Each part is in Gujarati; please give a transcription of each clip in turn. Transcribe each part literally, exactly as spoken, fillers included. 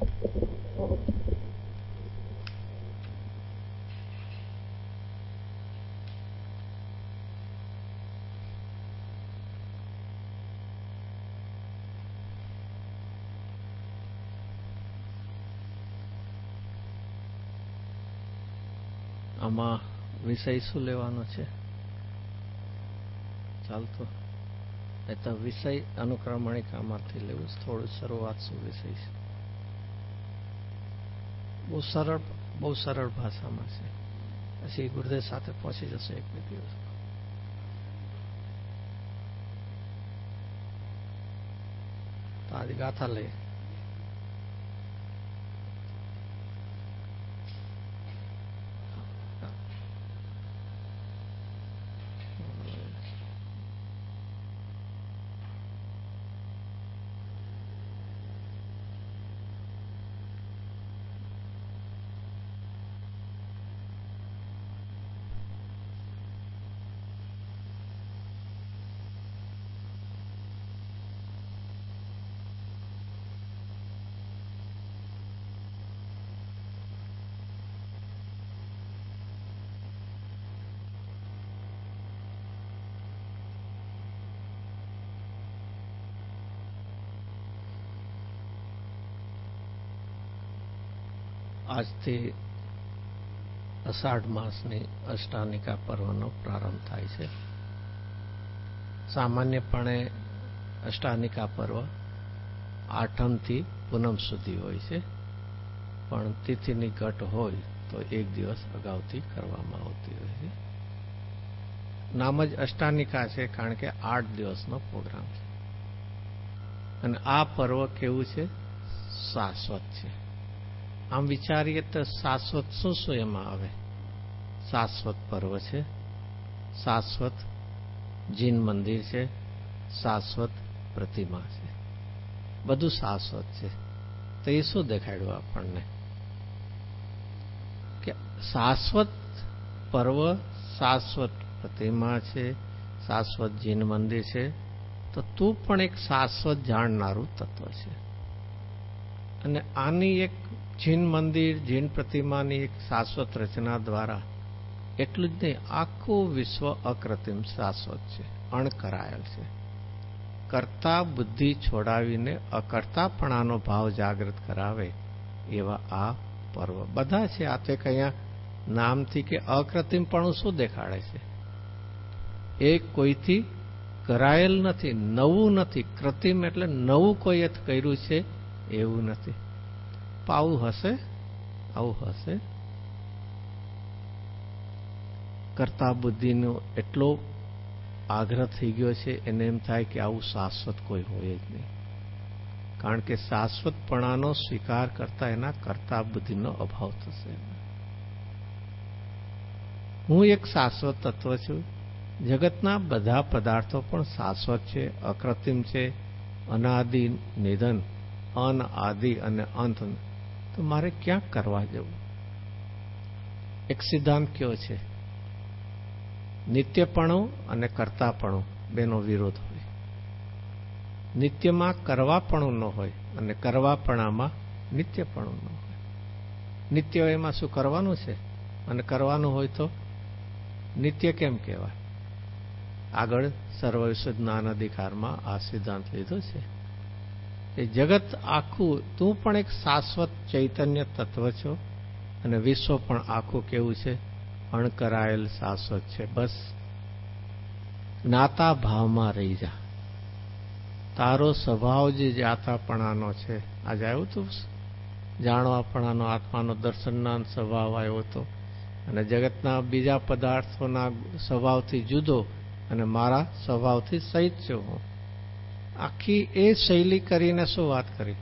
આમાં વિષય શું લેવાનો છે? ચાલતો એ તો વિષય અનુક્રમણિકામાંથી લેવું થોડું શરૂઆત શું વિષય છે. બહુ સરળ બહુ સરળ ભાષામાં છે. પછી ગુરુદેવ સાથે પહોંચી જશે એક બે દિવસ. તો આજે ગાથા લઈએ. આજથી અષાઢ માસની અષ્ટાનિકા પર્વનો પ્રારંભ થાય છે. સામાન્યપણે અષ્ટાનિકા પર્વ આઠમથી પૂનમ સુધી હોય છે, પણ તિથિની ઘટ હોય તો એક દિવસ અગાઉથી કરવામાં આવતી હોય છે. નામ જ અષ્ટાનિકા છે કારણ કે આઠ દિવસનો પ્રોગ્રામ છે. અને આ પર્વ કેવું છે? શાશ્વત છે. આમ વિચારીએ તો શાશ્વત શું શું એમાં આવે? શાશ્વત પર્વ છે, શાશ્વત જીન મંદિર છે, શાશ્વત પ્રતિમા છે, બધું શાશ્વત છે. તો એ શું દેખાડ્યું આપણને? કે શાશ્વત પર્વ, શાશ્વત પ્રતિમા છે, શાશ્વત જીન મંદિર છે, તો તું પણ એક શાશ્વત જાણનારું તત્વ છે. અને આની એક જીન મંદિર, જીન પ્રતિમાની એક શાશ્વત રચના દ્વારા એટલું જ નહીં, આખું વિશ્વ અકૃત્રિમ શાશ્વત છે, અણકરાયેલ છે. કરતા બુદ્ધિ છોડાવીને અકર્તાપણાનો ભાવ જાગૃત કરાવે એવા આ પર્વ બધા છે. આ તો અહીંયા નામથી કે અકૃત્રિમપણું શું દેખાડે છે? એ કોઈથી કરાયેલ નથી, નવું નથી. કૃત્રિમ એટલે નવું કોઈએ કર્યું છે એવું નથી. આવું હશે, આવું હશે. કરતા બુદ્ધિનો એટલો આગ્રહ થઈ ગયો છે, એને એમ થાય કે આવું શાશ્વત કોઈ હોય જ નહીં. કારણ કે શાશ્વતપણાનો સ્વીકાર કરતા એના કરતા બુદ્ધિનો અભાવ થશે. હું એક શાશ્વત તત્વ છું. જગતના બધા પદાર્થો પણ શાશ્વત છે, અકૃત્રિમ છે, અનાદિ નિધન, અન આદિ અને અંત. તો મારે ક્યાં કરવા જવું? એક સિદ્ધાંત કયો છે? નિત્યપણું અને કરતાપણું બેનો વિરોધ હોય. નિત્યમાં કરવાપણું ન હોય અને કરવાપણામાં નિત્યપણું ન હોય. નિત્ય એમાં શું કરવાનું છે અને કરવાનું હોય તો નિત્ય કેમ કહેવાય? આગળ સર્વવિશ્વ જ્ઞાન અધિકારમાં આ સિદ્ધાંત લીધો છે. એ જગત આખું, તું પણ એક શાશ્વત ચૈતન્ય તત્વ છો અને વિશ્વ પણ આખું કેવું છે? અણકરાયેલ શાશ્વત છે. બસ જ્ઞાતા ભાવમાં રહી જા. તારો સ્વભાવ જે જાતાપણાનો છે, આજે આવ્યું તું જાણવાપણાનો, આત્માનો દર્શનના સ્વભાવ આવ્યો હતો અને જગતના બીજા પદાર્થોના સ્વભાવથી જુદો અને મારા સ્વભાવથી સહિત છું હું. આખી એ શૈલી કરીને શું વાત કરી?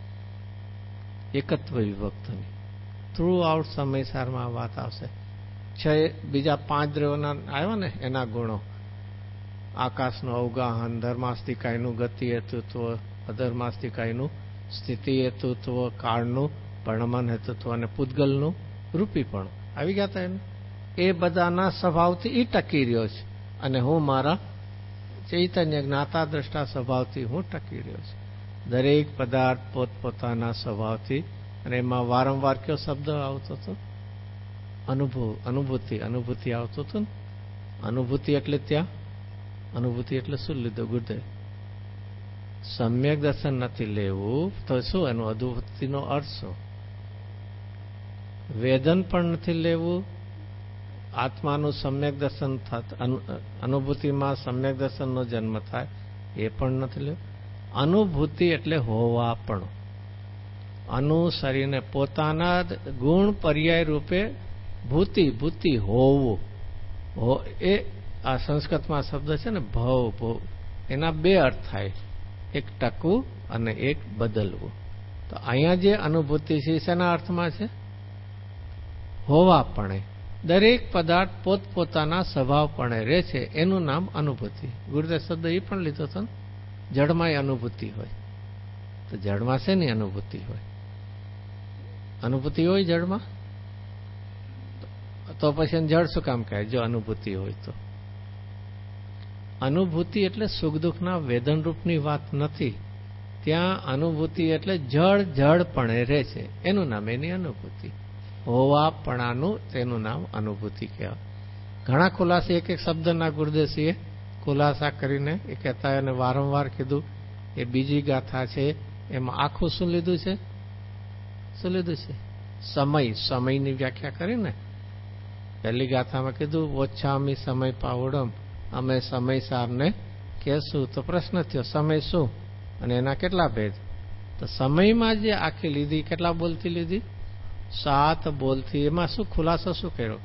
એકત્વ વિભક્તની. થ્રુ આઉટ સમયસારમાં વાત આવશે. છ બીજા પાંચ દ્રવ્યોના આવ્યા ને એના ગુણો. આકાશનું અવગાહન, ધર્માસ્તિકાયનું ગતિ હેતુત્વ, અધર્માસ્તિકાયનું સ્થિતિ હેતુત્વ, કાળનું વર્ણમાન હેતુત્વ અને પૂતગલનું રૂપીપણું આવી ગયા હતા. એને એ બધાના સ્વભાવથી એ ટકી રહ્યો છે અને હું મારા ચૈતન્ય જ્ઞાતા દ્રષ્ટા સ્વભાવથી હું ટકી રહ્યો છું. દરેક પદાર્થ પોતપોતાના સ્વભાવથી, અને એમાં વારંવાર કયો શબ્દ આવતો હતો? અનુભવ, અનુભૂતિ, અનુભૂતિ આવતો હતો ને. અનુભૂતિ એટલે ત્યાં અનુભૂતિ એટલે શું લીધું ગુરુદેવ? સમ્યક દર્શન નથી લેવું તો શું એનું અનુભૂતિનો અર્થ શું? વેદન પણ નથી લેવું, આત્માનું સમ્યક દર્શન અનુભૂતિમાં સમ્યક દર્શનનો જન્મ થાય એ પણ નથી લેવું. અનુભૂતિ એટલે હોવા પણ, અનુસરીને પોતાના ગુણ પર્યાય રૂપે ભૂતિ, ભૂતિ હોવું. એ આ સંસ્કૃતમાં શબ્દ છે ને ભવ, ભવ, એના બે અર્થ થાય, એક ટકવું અને એક બદલવું. તો અહીંયા જે અનુભૂતિ છે શેના અર્થમાં છે? હોવાપણે. દરેક પદાર્થ પોતપોતાના સ્વભાવપણે રહે છે એનું નામ અનુભૂતિ. ગુરુદેવ શબ્દ એ પણ લીધો હતો ને, જળમાં અનુભૂતિ હોય. તો જળમાં શેની અનુભૂતિ હોય? અનુભૂતિ હોય જળમાં, તો પછી જળ શું કામ કહે જો અનુભૂતિ હોય તો? અનુભૂતિ એટલે સુખ દુઃખના વેદનરૂપની વાત નથી. ત્યાં અનુભૂતિ એટલે જળ જળપણે રહે છે એનું નામ એની અનુભૂતિ. હોવાપણાનું તેનું નામ અનુભૂતિ કહેવાય. ઘણા ખુલાસા એક એક શબ્દના ગુરુદેવસિંહે ખુલાસા કરીને એ કહેતા અને વારંવાર કીધું. એ બીજી ગાથા છે એમાં આખું શું લીધું છે? શું લીધું છે? સમય, સમયની વ્યાખ્યા કરીને પહેલી ગાથામાં કીધું ઓછામી સમય પાવડમ, અમે સમય સારને કહેશું. તો પ્રશ્ન થયો સમય શું અને એના કેટલા ભેદ? તો સમયમાં જે આખી લીધી કેટલા બોલથી લીધી? સાત બોલથી. એમાં શું ખુલાસો શું કર્યો?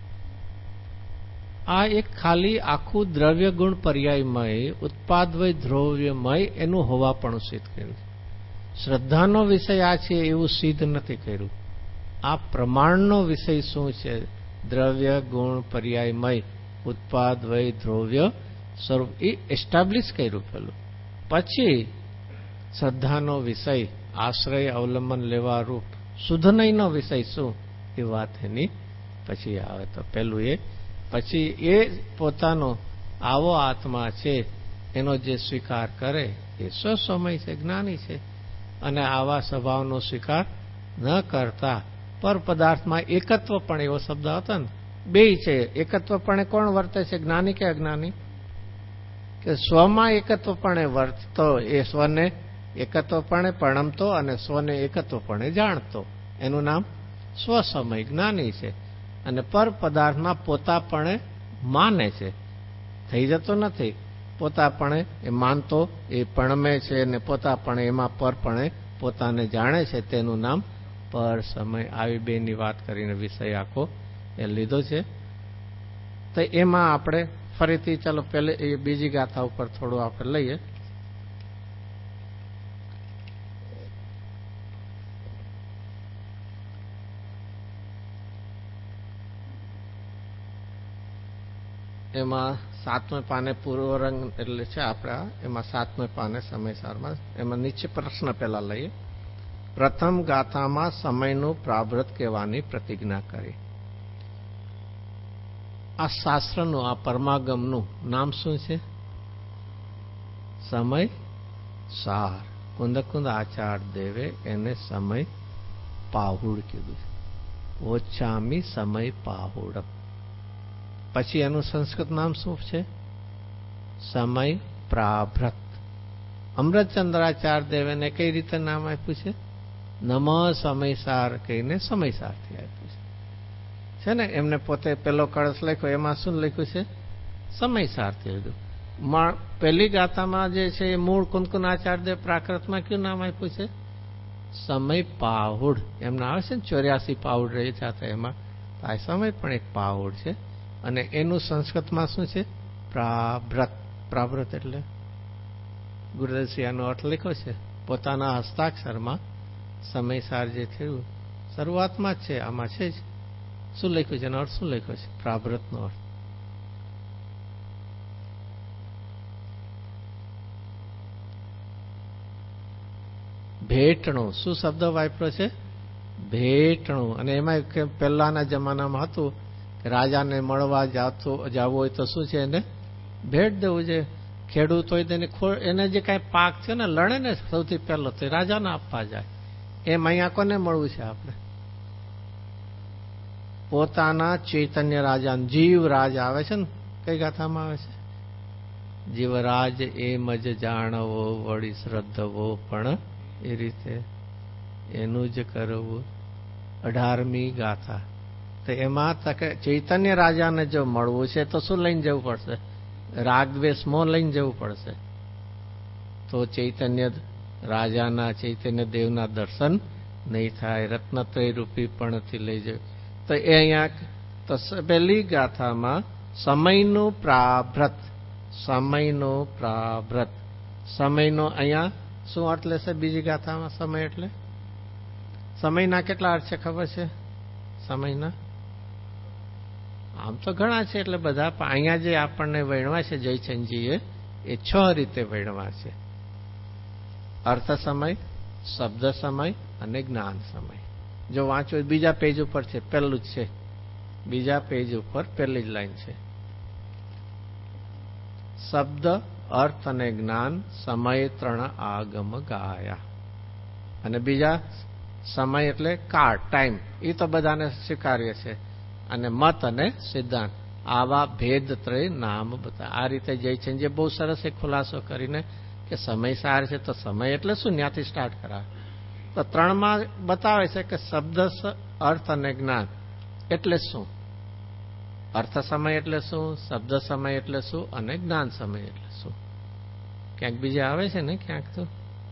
આ એક ખાલી આખું દ્રવ્ય ગુણ પર્યાયમય, ઉત્પાદવય દ્રવ્યમય એનું હોવાપણું સિદ્ધ કર્યું. શ્રદ્ધાનો વિષય આ છે એવું સિદ્ધ નથી કર્યું. આ પ્રમાણનો વિષય શું છે? દ્રવ્ય ગુણ પર્યાયમય, ઉત્પાદવય દ્રવ્ય સ્વરૂપ, એ એસ્ટાબ્લિશ કર્યું પેલું. પછી શ્રદ્ધાનો વિષય, આશ્રય અવલંબન લેવા રૂપ શુદ્ધનયનો વિષય શું એ વાત એની પછી આવે. તો પેલું એ, પછી એ પોતાનો આવો આત્મા છે એનો જે સ્વીકાર કરે એ સ્વસમય છે, જ્ઞાની છે. અને આવા સ્વભાવનો સ્વીકાર ન કરતા પર પદાર્થમાં એકત્વ પણ, એવો શબ્દ હતો ને, બે છે. એકત્વપણે કોણ વર્તે છે, જ્ઞાની કે અજ્ઞાની? કે સ્વમાં એકત્વપણે વર્તતો એ સ્વને એકત્વપણે પરણમતો અને સ્વને એકત્વપણે જાણતો, એનું નામ સ્વસમય જ્ઞાની છે. અને પર પદાર્થમાં પોતાપણે માને છે, થઈ જતો નથી. પોતાપણે એ માનતો, એ પણમે છે, અને પોતાપણે એમાં પરપણે પોતાને જાણે છે, તેનું નામ પર સમય. આવી બેની વાત કરીને વિષય આખો એ લીધો છે. તો એમાં આપણે ફરીથી ચાલો પહેલે એ બીજી ગાથા ઉપર થોડું આપણે લઈએ. એમાં સાતમે પાને પૂર્વરંગ એટલે છે આપણા, એમાં સાતમે પાને સમયસારમાં એમાં નીચે પ્રશ્ન પહેલા લઈએ. પ્રથમ ગાથામાં સમયનું પ્રાવૃત કહેવાની પ્રતિજ્ઞા કરી. આ શાસ્ત્રનું, આ પરમાગમનું નામ શું છે? સમય સાર. કુંદ કુંદ આચાર દેવે એને સમય પાહુડ કીધું. ઓછામી સમય પાહુડ. પછી એનું સંસ્કૃત નામ શું છે? સમય પ્રાભ્રત. અમૃતચંદ્રાચાર્ય દેવેને કઈ રીતે નામ આપ્યું છે? નમ સમયસાર કહીને સમયસારથી આપ્યું છે. છે ને, એમને પોતે પેલો કળશ લખ્યો એમાં શું લખ્યું છે? સમયસારથી લીધું. પહેલી ગાથામાં જે છે એ મૂળ કુંદકુંદાચાર્ય દેવ પ્રાકૃતમાં કયું નામ આપ્યું છે? સમય પાહુડ. એમના આવે છે ને ચોર્યાસી પાહુડ રહી છે, એમાં આ સમય પણ એક પાહુડ છે. અને એનું સંસ્કૃતમાં શું છે? પ્રાભ્રત. પ્રાભ્રત એટલે ગુરુદેવસિંહનો અર્થ લખ્યો છે પોતાના હસ્તાક્ષરમાં. સમયસાર જે થયું શરૂઆતમાં જ છે, આમાં છે જ. શું લખ્યું છે એનો અર્થ? શું લખ્યો છે પ્રાભ્રતનો અર્થ? ભેટણું. શું શબ્દ વાપર્યો છે? ભેટણું. અને એમાં પહેલાના જમાનામાં હતું રાજાને મળવા જવું હોય તો શું છે, એને ભેટ દેવું છે. ખેડૂત હોય તેને એને જે કાંઈ પાક છે ને લણે ને સૌથી પહેલો તે રાજાને આપવા જાય. એમ અહીંયા કોને મળવું છે આપણે? પોતાના ચૈતન્ય રાજા જીવ રાજ આવે છે ને, કઈ ગાથામાં આવે છે? જીવરાજ એમ જ જાણવો વળી શ્રદ્ધવો પણ એ રીતે એનું જ કરવું. અઢારમી ગાથા. તો એમાં તકે ચૈતન્ય રાજાને જો મળવું છે તો શું લઈને જવું પડશે? રાગદ્વેષ મોહ લઈને જવું પડશે. તો ચૈતન્ય રાજાના ચૈતન્ય દેવના દર્શન નહીં થાય. રત્નત્રય રૂપી પણથી લઈ જવું. તો એ અહીંયા તો પહેલી ગાથામાં સમયનું પ્રાભ્રત, સમયનો પ્રાભ્રત, સમયનો અહીંયા શું અર્થ લેશે? બીજી ગાથામાં સમય એટલે સમયના કેટલા અર્થ છે ખબર છે? સમયના આમ તો ઘણા છે, એટલે બધા અહીંયા જે આપણને વણવા છે જયચંદજીએ એ છ રીતે વણવા છે. અર્થ સમય, શબ્દ સમય અને જ્ઞાન સમય. જો વાંચો બીજા પેજ ઉપર છે, પહેલું જ છે, બીજા પેજ ઉપર પહેલી જ લાઈન છે. શબ્દ, અર્થ અને જ્ઞાન સમય ત્રણ આગમ ગાયા. અને બીજા સમય એટલે કાળ, ટાઈમ, એ તો બધાને સ્વીકાર્ય છે. અને મત અને સિદ્ધાંત, આવા ભેદ ત્રય નામ બતા. આ રીતે જયચંદજીએ બહુ સરસ એક ખુલાસો કરીને કે સમય સાર છે તો સમય એટલે શું, ત્યાંથી સ્ટાર્ટ કરાવે. તો ત્રણમાં બતાવે છે કે શબ્દ, અર્થ અને જ્ઞાન એટલે શું, અર્થ સમય એટલે શું, શબ્દ સમય એટલે શું અને જ્ઞાન સમય એટલે શું. ક્યાંક બીજે આવે છે ને, ક્યાંક તો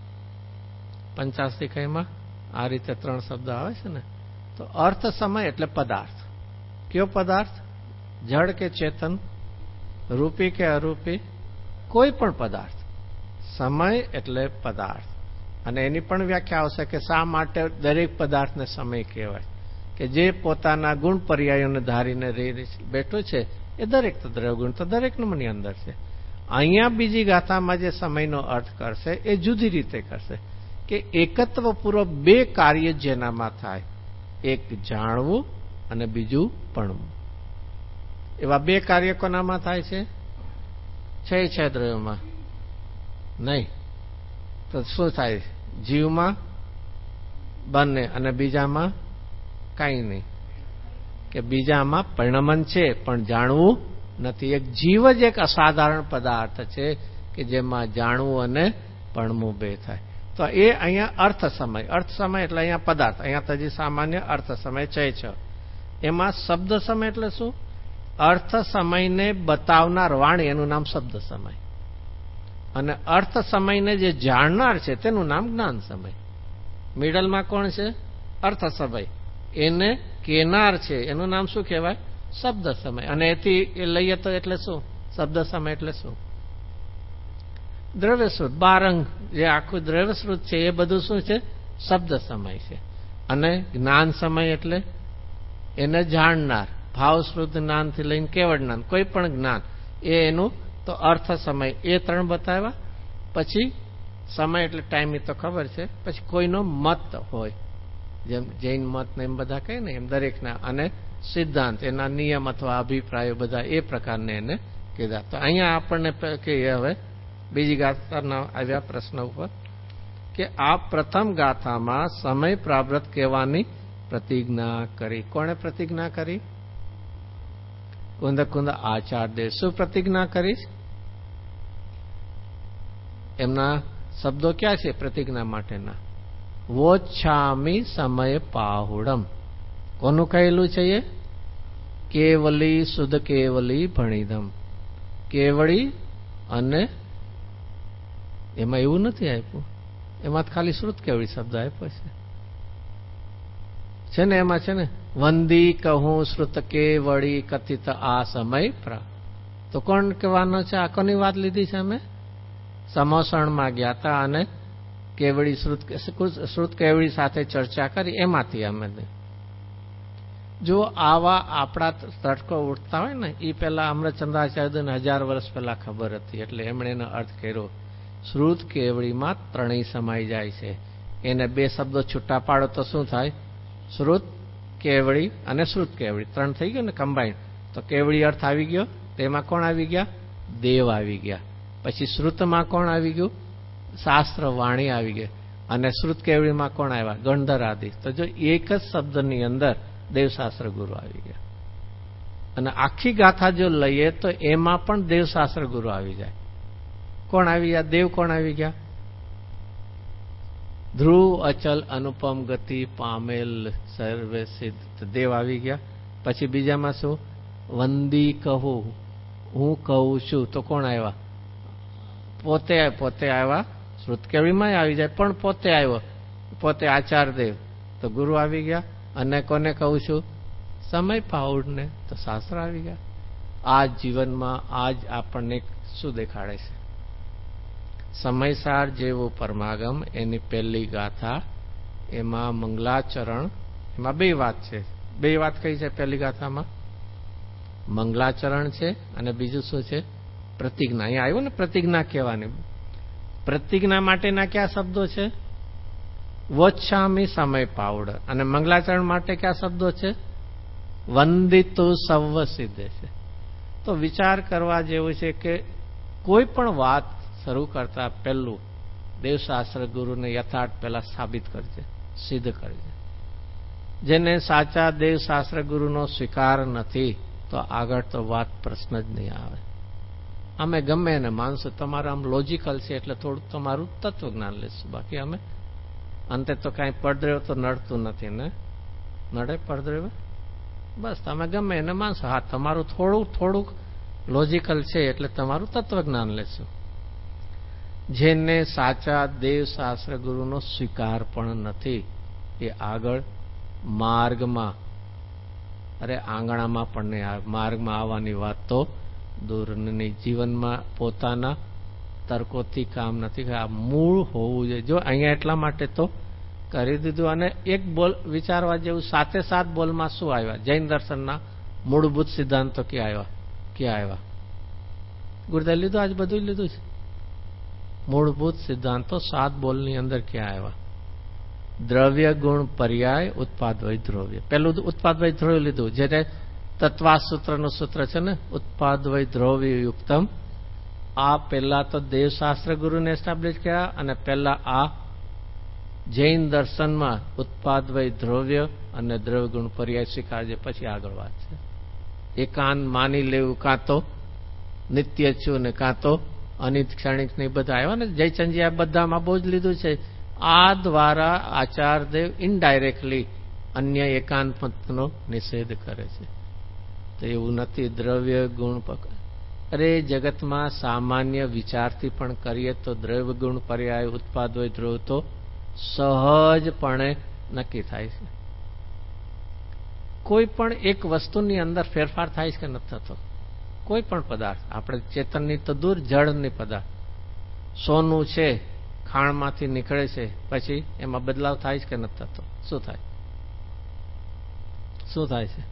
પંચાશી કઈમાં આ રીતે ત્રણ શબ્દ આવે છે ને. તો અર્થ સમય એટલે પદાર્થ. કયો પદાર્થ? જળ કે ચેતન, રૂપી કે અરૂપી, કોઈ પણ પદાર્થ. સમય એટલે પદાર્થ. અને એની પણ વ્યાખ્યા આવશે કે શા માટે દરેક પદાર્થને સમય કહેવાય. કે જે પોતાના ગુણ પર્યાયોને ધારીને બેઠો છે એ દરેક તો દ્રવગુણ તો દરેકની અંદર છે. અહીંયા બીજી ગાથામાં જે સમયનો અર્થ કરશે એ જુદી રીતે કરશે કે એકત્વપૂર્વક બે કાર્ય જેનામાં થાય, એક જાણવું અને બીજું પણવું. એવા બે કાર્ય કોનામાં થાય છે? છે છે દ્રવ્યમાં નહીં તો શું થાય? જીવમાં બંને અને બીજામાં કાંઈ નહીં. કે બીજામાં પરિણમન છે પણ જાણવું નથી. એક જીવ જ એક અસાધારણ પદાર્થ છે કે જેમાં જાણવું અને પણવું બે થાય. તો એ અહીંયા અર્થ સમય, અર્થ સમય એટલે અહીંયા પદાર્થ, અહીંયા તજી સામાન્ય અર્થ સમય છે છ. એમાં શબ્દ સમય એટલે શું? અર્થ સમયને બતાવનાર વાણી, એનું નામ શબ્દ સમય. અને અર્થ સમયને જે જાણનાર છે તેનું નામ જ્ઞાન સમય. મિડલમાં કોણ છે? અર્થ સમય. એને કેનાર છે એનું નામ શું કહેવાય? શબ્દ સમય. અને એથી એ લઈએ તો એટલે શું? શબ્દ સમય એટલે શું? દ્રવ્યશ્રુત, બારંગ જે આખું દ્રવ્યશ્રુત છે એ બધું શું છે? શબ્દ સમય છે. અને જ્ઞાન સમય એટલે એને જાણનાર, ભાવશ્રુત જ્ઞાનથી લઈને કેવળ જ્ઞાન, કોઈ પણ જ્ઞાન, એ એનું તો અર્થ સમય. એ ત્રણ બતાવ્યા. પછી સમય એટલે ટાઈમ, એ તો ખબર છે. પછી કોઈનો મત હોય, જેમ જૈન મત ને એમ બધા કહે ને, એમ દરેકના. અને સિદ્ધાંત, એના નિયમ અથવા અભિપ્રાયો બધા એ પ્રકારને એને કીધા. તો અહીંયા આપણને કહીએ હવે બીજી ગાથાના આવ્યા પ્રશ્ન ઉપર કે આ પ્રથમ ગાથામાં સમય પ્રાવ્રત કહેવાની પ્રતિજ્ઞા કરી. કોણે પ્રતિજ્ઞા કરી? કુંદ કુંદ આચાર્ય. શું પ્રતિજ્ઞા કરી? એમના શબ્દો ક્યાં છે પ્રતિજ્ઞા માટેના? વોચ્છામી સમય પાહુડમ. કોનું કહેલું છે એ? કેવલી શુદ્ધ કેવલી ભણીદમ. કેવળી અને એમાં એવું નથી આપ્યું, એમાં ખાલી શ્રુત કેવળી શબ્દ આપ્યો છે. છે ને એમાં છે ને વંદી કહું શ્રુત કેવળી કથિત આ સમય પ્રા. તો કોણ કહેવાનો છે? આ કોની વાત લીધી છે? અમે સમોસણમાં ગયા હતા અને કેવળી શ્રુત શ્રુત કેવળી સાથે ચર્ચા કરી, એમાંથી અમે. જો આવા આપણા તર્કો ઉઠતા હોય ને, એ પેલા અમૃતચંદ્રાચાર્યને હજાર વર્ષ પહેલા ખબર હતી, એટલે એમણે એનો અર્થ કર્યો. શ્રુત કેવળીમાં ત્રણેય સમાઈ જાય છે. એને બે શબ્દો છૂટા પાડો તો શું થાય? શ્રુત કેવળી અને શ્રુત કેવળી ત્રણ થઈ ગયું ને કમ્બાઈન. તો કેવળી અર્થ આવી ગયો, તેમાં કોણ આવી ગયા? દેવ આવી ગયા. પછી શ્રુતમાં કોણ આવી ગયું? શાસ્ત્ર વાણી આવી ગઈ. અને શ્રુત કેવડીમાં કોણ આવ્યા? ગણધર આદિ. તો જો એક જ શબ્દની અંદર દેવશાસ્ત્ર ગુરુ આવી ગયા. અને આખી ગાથા જો લઈએ તો એમાં પણ દેવશાસ્ત્ર ગુરુ આવી જાય. કોણ આવી ગયા? દેવ કોણ આવી ગયા? ધ્રુવ અચલ અનુપમ ગતિ પામેલ સર્વે સિદ્ધ દેવ આવી ગયા. પછી બીજામાં શું? વંદી કહું, હું કહું છું. તો કોણ આવ્યા? પોતે પોતે આવ્યા. શ્રુતકેવડીમાં આવી જાય પણ પોતે આવ્યો, પોતે આચાર દેવ. તો ગુરુ આવી ગયા. અને કોને કહું છું? સમય પાઉડને. તો શાસ્ત્ર આવી ગયા. આ જીવનમાં આજ આપણને શું દેખાડે છે? સમયસાર જેવું પરમાગમ એની પહેલી ગાથા, એમાં મંગલાચરણ. એમાં બે વાત છે. બે વાત કઈ છે પહેલી ગાથામાં? મંગલાચરણ છે અને બીજું શું છે? પ્રતિજ્ઞા. અહીંયા આવ્યું ને પ્રતિજ્ઞા કહેવાની. પ્રતિજ્ઞા માટેના કયા શબ્દો છે? વોચ્છામી સમય પાવડ. અને મંગલાચરણ માટે કયા શબ્દો છે? વંદિતુ સર્વ સિદ્ધે છે. તો વિચાર કરવા જેવું છે કે કોઈ પણ વાત શરૂ કરતા પહેલું દેવશાસ્ત્ર ગુરુને યથાર્થ પહેલા સાબિત કરજે, સિદ્ધ કરજે. જેને સાચા દેવશાસ્ત્ર ગુરુનો સ્વીકાર નથી તો આગળ તો વાત પ્રશ્ન જ નહીં આવે. અમે ગમે એને માનશું, તમારું આમ લોજિકલ છે એટલે થોડુંક તમારું તત્વજ્ઞાન લેશું. બાકી અમે અંતે તો કાંઈ પડદ્રેવ તો નડતું નથી ને. નડે પડદ્રેવ? બસ તમે ગમે એને માનશો. હા, તમારું થોડું થોડુંક લોજિકલ છે એટલે તમારું તત્વજ્ઞાન લેશું. જેને સાચા દેવશાસ્ત્ર ગુરુનો સ્વીકાર પણ નથી એ આગળ માર્ગમાં, અરે આંગણામાં પણ નહીં, માર્ગમાં આવવાની વાત તો દૂરની. જીવનમાં પોતાના તર્કોથી કામ નથી. આ મૂળ હોવું જોઈએ. જો અહીંયા એટલા માટે તો કરી દીધું. અને એક બોલ વિચારવા જેવું, સાથે સાત બોલમાં શું આવ્યા? જૈન દર્શનના મૂળભૂત સિદ્ધાંતો ક્યાં આવ્યા? ક્યાં આવ્યા? ગુરુદેવ લીધું, આજ બધું લીધું છે. મૂળભૂત સિદ્ધાંતો સાત બોલની અંદર ક્યાં આવ્યા? દ્રવ્ય ગુણ પર્યાય ઉત્પાદ વય દ્રવ્ય. પેલું ઉત્પાદ વય દ્રવ્ય લીધું, જેને તત્વા સૂત્રનું સૂત્ર છે ને, ઉત્પાદ વય દ્રવ્ય યુક્તમ. આ પહેલા તો દેવશાસ્ત્ર ગુરુને એસ્ટાબ્લિશ કર્યા અને પહેલા આ જૈન દર્શનમાં ઉત્પાદ વય દ્રવ્ય અને દ્રવ્ય ગુણ પર્યાય સ્વીકારજે. પછી આગળ વાત છે. એકાંત માની લેવું, કાં તો નિત્ય છું ને કાં તો અનિત ક્ષણિક ને બધા આવ્યા ને. જયચંદજી આ બધામાં બહુ જ લીધું છે. આ દ્વારા આચાર્યદેવ ઇનડાયરેક્ટલી અન્ય એકાંત પંથનો નિષેધ કરે છે. તો એવું નથી દ્રવ્ય ગુણ. અરે જગતમાં સામાન્ય વિચારથી પણ કરીએ તો દ્રવ્ય ગુણ પર્યાય ઉત્પાદ હોય દ્રવ્ય તો સહજપણે નક્કી થાય છે. કોઈ પણ એક વસ્તુની અંદર ફેરફાર થાય છે કે નથી થતો? કોઈ પણ પદાર્થ, આપણે ચેતનની તો દૂર, જળની પદાર્થ. સોનું છે, ખાણમાંથી નીકળે છે, પછી એમાં બદલાવ થાય છે કે નથી થતો? શું થાય? શું થાય છે?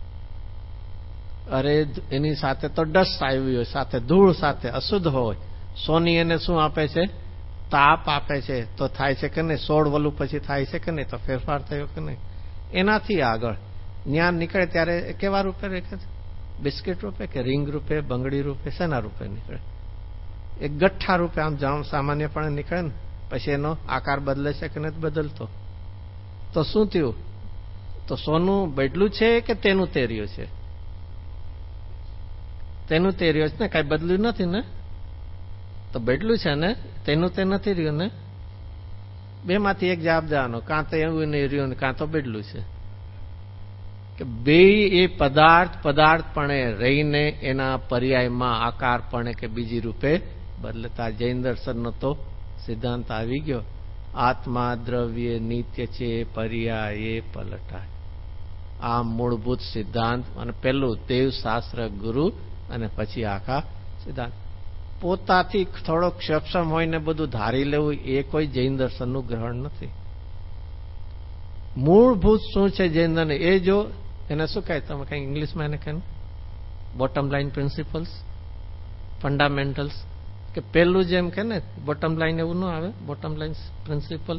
અરે એની સાથે તો ડસ્ટ આવી હોય, સાથે ધૂળ, સાથે અશુદ્ધ હોય. સોની એને શું આપે છે? તાપ આપે છે. તો થાય છે કે નહીં? સોળ વલું પછી થાય છે કે નહીં? તો ફેરફાર થયો કે નહીં? એનાથી આગળ જ્ઞાન નીકળે ત્યારે કેવા રૂપે રેખે છે? બિસ્કિટ રૂપે કે રિંગ રૂપે, બંગડી રૂપે, શેના રૂપે નીકળે? એક ગઠ્ઠા રૂપે આમ જામ સામાન્યપણે નીકળે ને. પછી એનો આકાર બદલે છે કે નથી બદલતો? તો શું થયું? તો સોનું બદલું છે કે તેનું તેર્યું છે? તેનું તેર્યું છે ને, કઈ બદલ્યું નથી ને. તો બદલું છે ને, તેનું તે નથી રહ્યું ને. બે માંથી એક જવાબ દેવાનો, કાં તો એવું નહીં રહ્યું ને કાં તો બદલું છે. કે બે એ પદાર્થ પદાર્થપણે રહીને એના પર્યાયમાં આકારપણે કે બીજી રૂપે બદલતા. જૈન દર્શનનો તો સિદ્ધાંત આવી ગયો. આત્મા દ્રવ્ય નિત્ય છે, પર્યાય પલટાય. આ મૂળભૂત સિદ્ધાંત. અને પેલું દેવશાસ્ત્ર ગુરુ અને પછી આખા સિદ્ધાંત. પોતાથી થોડો ક્ષક્ષમ હોય ને બધું ધારી લેવું એ કોઈ જૈન દર્શનનું ગ્રહણ નથી. મૂળભૂત શું છે જૈન દર્શન એ જો, એને શું કહે? તમે કઈ ઇંગ્લિશમાં એને કહે બોટમ લાઈન પ્રિન્સિપલ્સ, ફંડામેન્ટલ્સ. કે પેલું જેમ કે ને બોટમ લાઈન એવું ન આવે. બોટમ લાઈન પ્રિન્સિપલ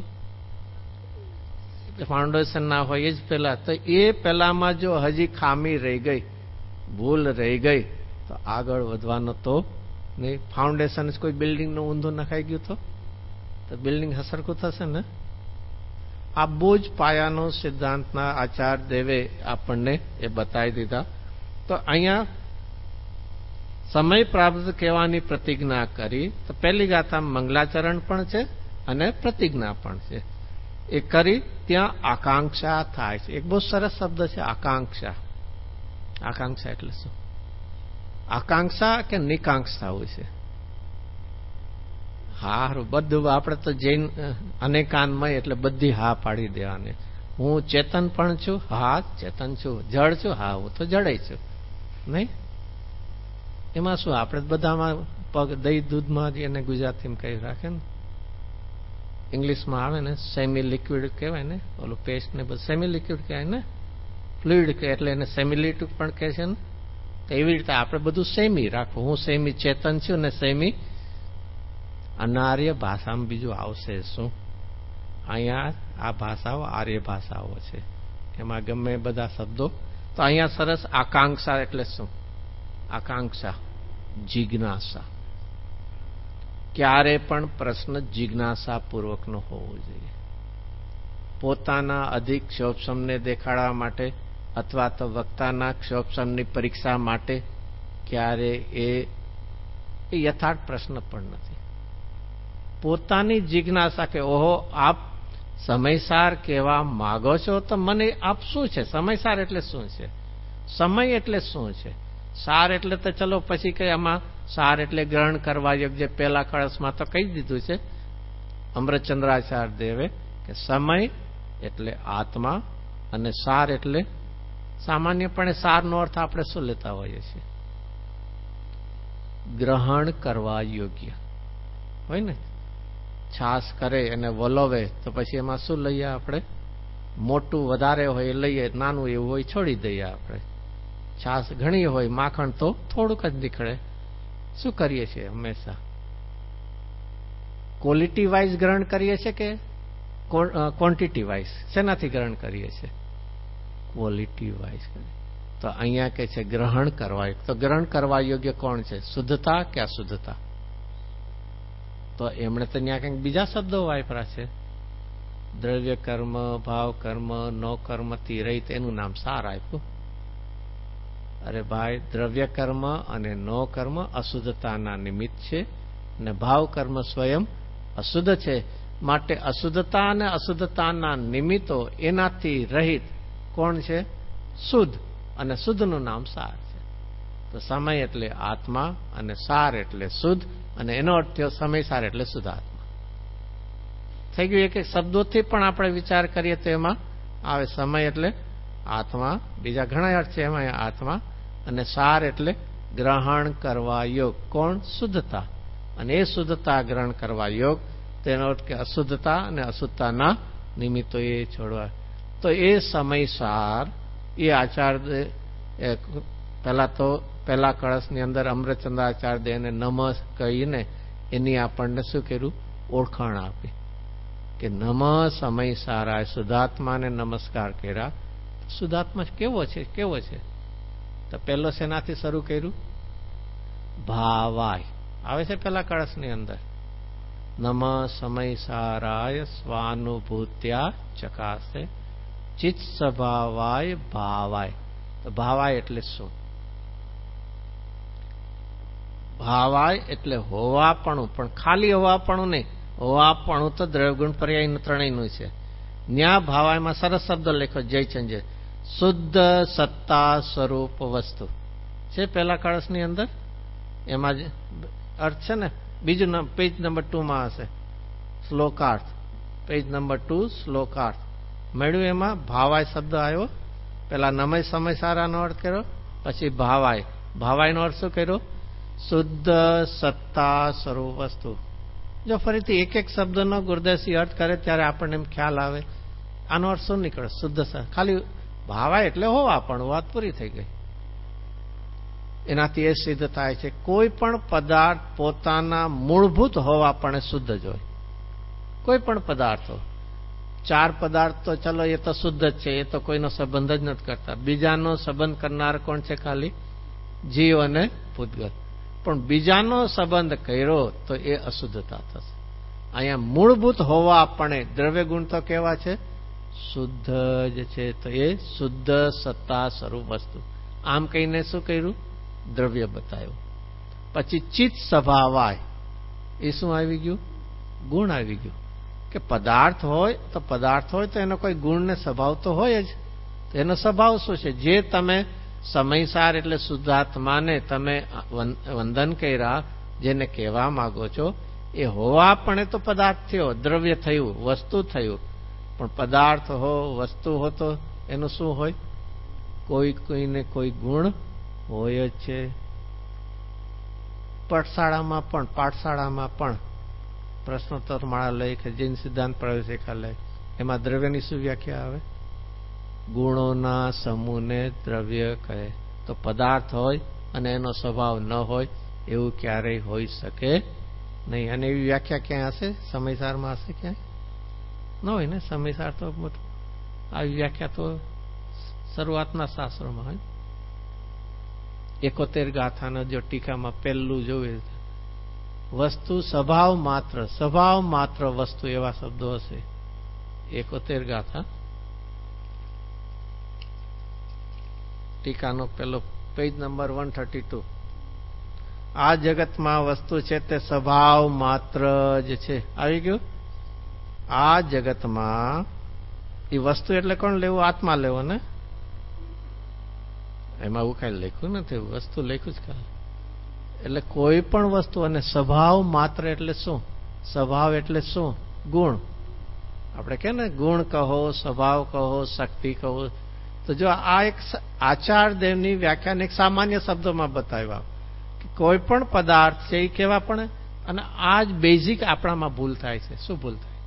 ફાઉન્ડેશન ના હોય એ જ પેલા. તો એ પેલામાં જો હજી ખામી રહી ગઈ, ભૂલ રહી ગઈ, તો આગળ વધવાનો તો નહીં ફાઉન્ડેશન જ કોઈ બિલ્ડિંગનું ઊંધું નખાઈ ગયું તો બિલ્ડિંગ હસરખું થશે ને. આ બહુ જ પાયાનો સિદ્ધાંતના આચાર્ય દેવે આપણને એ બતાવી દીધા. તો અહીંયા સમય પ્રાપ્ત કહેવાની પ્રતિજ્ઞા કરી તો પહેલી ગાથામાં મંગલાચરણ પણ છે અને પ્રતિજ્ઞા પણ છે. એ કરી ત્યાં આકાંક્ષા થાય છે. એક બહુ સરસ શબ્દ છે આકાંક્ષા. આકાંક્ષા એટલે શું? આકાંક્ષા કે નિકાંક્ષા હોય છે? હારું બધું આપણે તો જૈન અનેકાનમય એટલે બધી હા પાડી દેવાની. હું ચેતન પણ છું, હા ચેતન છું. જળ છું, હા હું તો જડે છું. નહીં એમાં શું આપણે બધામાં પગ દહીં દૂધમાં જ એને ગુજરાતીમાં કહી રાખે ને. ઇંગ્લિશમાં આવે ને સેમી લિક્વિડ કહેવાય ને, ઓલું પેસ્ટ ને બધું સેમી લિક્વિડ કહેવાય ને, ફ્લુઇડ કહે એટલે એને સેમી લિક્વિડ પણ કહે છે ને. તો એવી રીતે આપણે બધું સેમી રાખવું. હું સેમી ચેતન છું ને સેમી અનાર્ય ભાષામાં બીજું આવશે શું? અહીંયા આ ભાષાઓ આર્ય ભાષાઓ છે, એમાં ગમે બધા શબ્દો. તો અહીંયા સરસ આકાંક્ષા એટલે શું? આકાંક્ષા જિજ્ઞાસા. ક્યારે પણ પ્રશ્ન જિજ્ઞાસા પૂર્વકનો હોવો જોઈએ. પોતાના અધિક ક્ષોભસમને દેખાડવા માટે અથવા તો વક્તાના ક્ષોભસમની પરીક્ષા માટે ક્યારે એ યથાર્થ પ્રશ્ન પણ નથી. પોતાની જિજ્ઞાસા કે ઓહો આપ સમયસાર કહેવા માગો છો તો મને આપ શું છે? સમયસાર એટલે શું છે? સમય એટલે શું છે? સાર એટલે તો ચલો પછી કઈ આમાં સાર એટલે ગ્રહણ કરવા યોગ્ય પહેલા કળશમાં તો કહી દીધું છે અમૃતચંદ્રાચાર્ય દેવે કે સમય એટલે આત્મા અને સાર એટલે સામાન્યપણે સારનો અર્થ આપણે શું લેતા હોઈએ છીએ? ગ્રહણ કરવા યોગ્ય હોય ને. છાસ કરે અને વલોવે તો પછી એમાં શું લઈએ આપણે? મોટું વધારે હોય એ લઈએ, નાનું એવું હોય છોડી દઈએ આપણે. છાસ ઘણી હોય, માખણ તો થોડુંક જ નીકળે. શું કરીએ છીએ હંમેશા? ક્વોલિટી વાઇઝ ગ્રહણ કરીએ છીએ કે ક્વોન્ટિટી વાઇઝ? શેનાથી ગ્રહણ કરીએ છીએ? Quality wise. તો અહીંયા કે છે ગ્રહણ કરવા. તો ગ્રહણ કરવા યોગ્ય કોણ છે? શુદ્ધતા કે અશુદ્ધતા? તો એમણે તો ત્યાં કંઈક બીજા શબ્દો વાપર્યા છે. દ્રવ્ય કર્મ, ભાવ કર્મ, નો કર્મથી રહિત, એનું નામ સાર આપ્યું. અરે ભાઈ, દ્રવ્ય કર્મ અને નો કર્મ અશુદ્ધતાના નિમિત્ત છે અને ભાવ કર્મ સ્વયં અશુદ્ધ છે. માટે અશુદ્ધતા અને અશુદ્ધતાના નિમિત્તો એનાથી રહિત કોણ છે? શુદ્ધ. અને શુદ્ધનું નામ સાર છે. તો સમય એટલે આત્મા અને સાર એટલે શુદ્ધ, અને એનો અર્થ થયો સમયસાર એટલે શુદ્ધાત્મા. થઈ ગયું. એક એક શબ્દોથી પણ આપણે વિચાર કરીએ તો એમાં આવે સમય એટલે આત્મા, બીજા ઘણા અર્થ છે એમાં આત્મા, અને સાર એટલે ગ્રહણ કરવા યોગ. કોણ? શુદ્ધતા. અને એ શુદ્ધતા ગ્રહણ કરવા યોગ, તેનો અર્થ કે અશુદ્ધતા અને અશુદ્ધતાના નિમિત્તો એ છોડવા. તો એ સમયસાર એ આચાર્ય પહેલા તો પહેલા કળશની અંદર અમૃતચંદ્રાચાર્ય એને નમ કહીને એની આપણને શું કર્યું? ઓળખાણ આપી કે નમ સમયસારા શુદ્ધાત્માને નમસ્કાર કર્યા. શુદ્ધાત્મા કેવો છે? કેવો છે? તો પહેલો શેનાથી શરૂ કર્યું? ભાવાય આવે છે પહેલા કળશની અંદર. નમ સમયસારાય સ્વાનુભૂત્યા ચકાસે ચિત્ત સ્વભાવાય ભાવાય. તો ભાવાય એટલે શું? ભાવાય એટલે હોવાપણું, પણ ખાલી હોવાપણું નહીં. હોવાપણું તો દ્રવ્યગુણ પર્યાય ત્રણેયનું છે. ન્યા ભાવાયમાં સરસ શબ્દ લખ્યો જયચંદ્ર, શુદ્ધ સત્તા સ્વરૂપ વસ્તુ છે પહેલા કળશની અંદર. એમાં જ અર્થ છે ને. બીજું પેજ નંબર ટુ માં હશે શ્લોકાર્થ. પેજ નંબર ટુ શ્લોકાર્થ મળ્યું. એમાં ભાવાય શબ્દ આવ્યો. પેલા નમય સમય સારાનો અર્થ કર્યો, પછી ભાવાય. ભાવાયનો અર્થ શું કર્યો? શુદ્ધ સત્તા સ્વરૂપ વસ્તુ. જો ફરીથી એક એક શબ્દનો ગુરુદેવસિંહ અર્થ કરે ત્યારે આપણને એમ ખ્યાલ આવે આનો અર્થ શું નીકળે? શુદ્ધ. ખાલી ભાવાય એટલે હોવા, પણ વાત પૂરી થઈ ગઈ. એનાથી એ સિદ્ધ થાય છે કોઈ પણ પદાર્થ પોતાના મૂળભૂત હોવા પણ શુદ્ધ જ હોય. કોઈ પણ પદાર્થો, ચાર પદાર્થ તો ચલો એ તો શુદ્ધ જ છે, એ તો કોઈનો સંબંધ જ નથી કરતા. બીજાનો સંબંધ કરનાર કોણ છે? ખાલી જીવ અને ભૂતગલ. પણ બીજાનો સંબંધ કર્યો તો એ અશુદ્ધતા થશે. અહીંયા મૂળભૂત હોવા આપણે દ્રવ્ય ગુણ તો કેવા છે? શુદ્ધ જ છે. તો એ શુદ્ધ સત્તા સ્વરૂપ વસ્તુ. આમ કહીને શું કર્યું? દ્રવ્ય બતાવ્યું. પછી ચિત્ત સ્વભાવાય, એ શું આવી ગયું? ગુણ આવી ગયું. કે પદાર્થ હોય તો પદાર્થ હોય તો એનો કોઈ ગુણ ને સ્વભાવ તો હોય જ. તો એનો સ્વભાવ શું છે? જે તમે સમયસાર એટલે શુદ્ધાત્માને તમે વંદન કર્યા, જેને કહેવા માંગો છો, એ હોવા પણ તો પદાર્થ થયો, દ્રવ્ય થયું, વસ્તુ થયું. પણ પદાર્થ હો, વસ્તુ હો તો એનું શું હોય? કોઈ કોઈને કોઈ ગુણ હોય જ છે. પાઠશાળામાં પણ પાઠશાળામાં પણ પ્રશ્નોત્તર માળા લઈ કે જૈન સિદ્ધાંત પ્રવેશિકાલય, એમાં દ્રવ્યની શું વ્યાખ્યા આવે? ગુણોના સમૂહને દ્રવ્ય કહે. તો પદાર્થ હોય અને એનો સ્વભાવ ન હોય એવું ક્યારેય હોઈ શકે નહીં. અને એવી વ્યાખ્યા ક્યાં હશે? સમયસારમાં હશે ક્યાંય? ન હોય ને. સમયસાર તો આવી વ્યાખ્યા તો શરૂઆતના શાસ્ત્રોમાં હોય. એકોતેર ગાથાનો જો ટીકામાં પહેલું જોયું, વસ્તુ સ્વભાવ માત્ર, સ્વભાવ માત્ર વસ્તુ, એવા શબ્દો હશે. એકોતેર ગાથા ટીકાનો પેલો page number one thirty two. આ જગતમાં વસ્તુ છે તે સ્વભાવ માત્ર જ છે. આવી ગયું? આ જગતમાં એ વસ્તુ એટલે કોણ લેવું? આત્મા લેવો ને. એમાં એવું કઈ લખ્યું નથી, વસ્તુ લખ્યું જ ખાલી. એટલે કોઈ પણ વસ્તુ. અને સ્વભાવ માત્ર એટલે શું? સ્વભાવ એટલે શું? ગુણ. આપણે કે ને ગુણ કહો, સ્વભાવ કહો, શક્તિ કહો. તો જો આ એક આચાર દેવની વ્યાખ્યાને એક સામાન્ય શબ્દોમાં બતાવ્યા કે કોઈ પણ પદાર્થ છે એ કેવા પણ. અને આ જ બેઝિક આપણામાં ભૂલ થાય છે. શું ભૂલ થાય?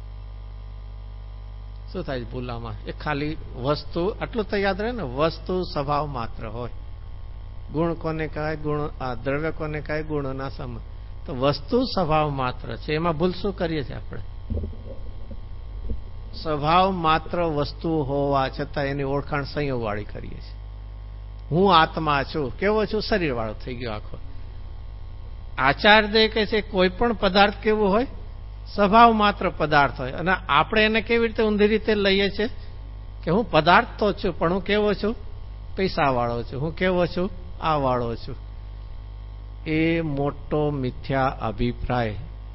શું થાય ભૂલામાં? એ ખાલી વસ્તુ આટલું તો યાદ રહે ને, વસ્તુ સ્વભાવ માત્ર હોય. ગુણ કોને કહેવાય? ગુણ. દ્રવ્ય કોને કહેવાય? ગુણોના સમ. તો વસ્તુ સ્વભાવ માત્ર છે. એમાં ભૂલ શું કરીએ છીએ આપણે? સ્વભાવ માત્ર વસ્તુ હોવા છતાં એની ઓળખાણ સંયોગ વાળી કરીએ છીએ. હું આત્મા છું. કેવો છું? શરીર વાળો થઈ ગયો આખો. આચાર દે કહે છે કોઈ પણ પદાર્થ કેવું હોય? સ્વભાવ માત્ર પદાર્થ હોય. અને આપણે એને કેવી રીતે ઊંધી રીતે લઈએ છીએ કે હું પદાર્થ તો છું, પણ હું કેવો છું? પૈસા વાળો છું. હું કેવો છું? આ વાળો છું. એ મોટો મિથ્યા અભિપ્રાય.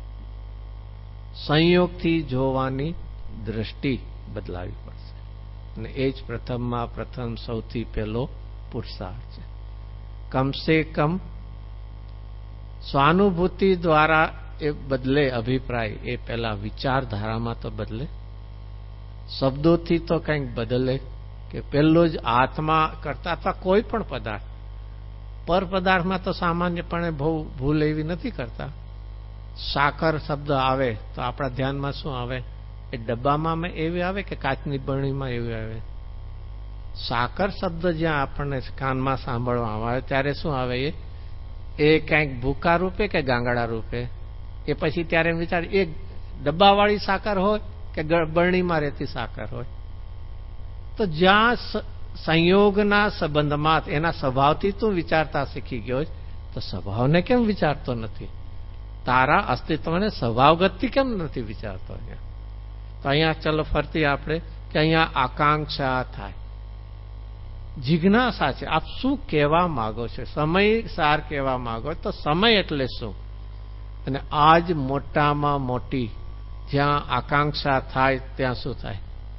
સંયોગથી જોવાની દ્રષ્ટિ બદલાવી પડશે. અને એ જ પ્રથમમાં પ્રથમ સૌથી પહેલો પુરુષાર્થ છે. કમસે કમ સ્વાનુભૂતિ દ્વારા એ બદલે અભિપ્રાય, એ પહેલા વિચારધારામાં તો બદલે, શબ્દોથી તો કંઈક બદલે. કે પહેલો જ આત્મા કરતા અથવા કોઈ પણ પદાર્થ, પર પદાર્થમાં તો સામાન્યપણે બહુ ભૂલ એવી નથી કરતા. સાકર શબ્દ આવે તો આપણા ધ્યાનમાં શું આવે? એ ડબ્બામાં એવી આવે કે કાચની બરણીમાં એવી આવે? સાકર શબ્દ જ્યાં આપણને કાનમાં સાંભળવામાં આવે ત્યારે શું આવે? એ એ કંઈક ભૂકા રૂપે કે ગાંગડા રૂપે? એ પછી ત્યારે વિચાર એ ડબ્બાવાળી સાકર હોય કે બરણીમાં રહેતી સાકર હોય? તો જ્યાં સંયોગના સંબંધમાં એના સ્વભાવથી તું વિચારતા શીખી ગયો, તો સ્વભાવને કેમ વિચારતો નથી? તારા અસ્તિત્વને સ્વભાવગતથી કેમ નથી વિચારતો? અહીંયા તો અહીંયા ચલો ફરતી આપણે કે અહીંયા આકાંક્ષા થાય, જિજ્ઞાસા છે. આપ શું કહેવા માંગો છો? સમય સાર કહેવા માંગો તો સમય એટલે શું? અને આજ મોટામાં મોટી જ્યાં આકાંક્ષા થાય ત્યાં શું થાય?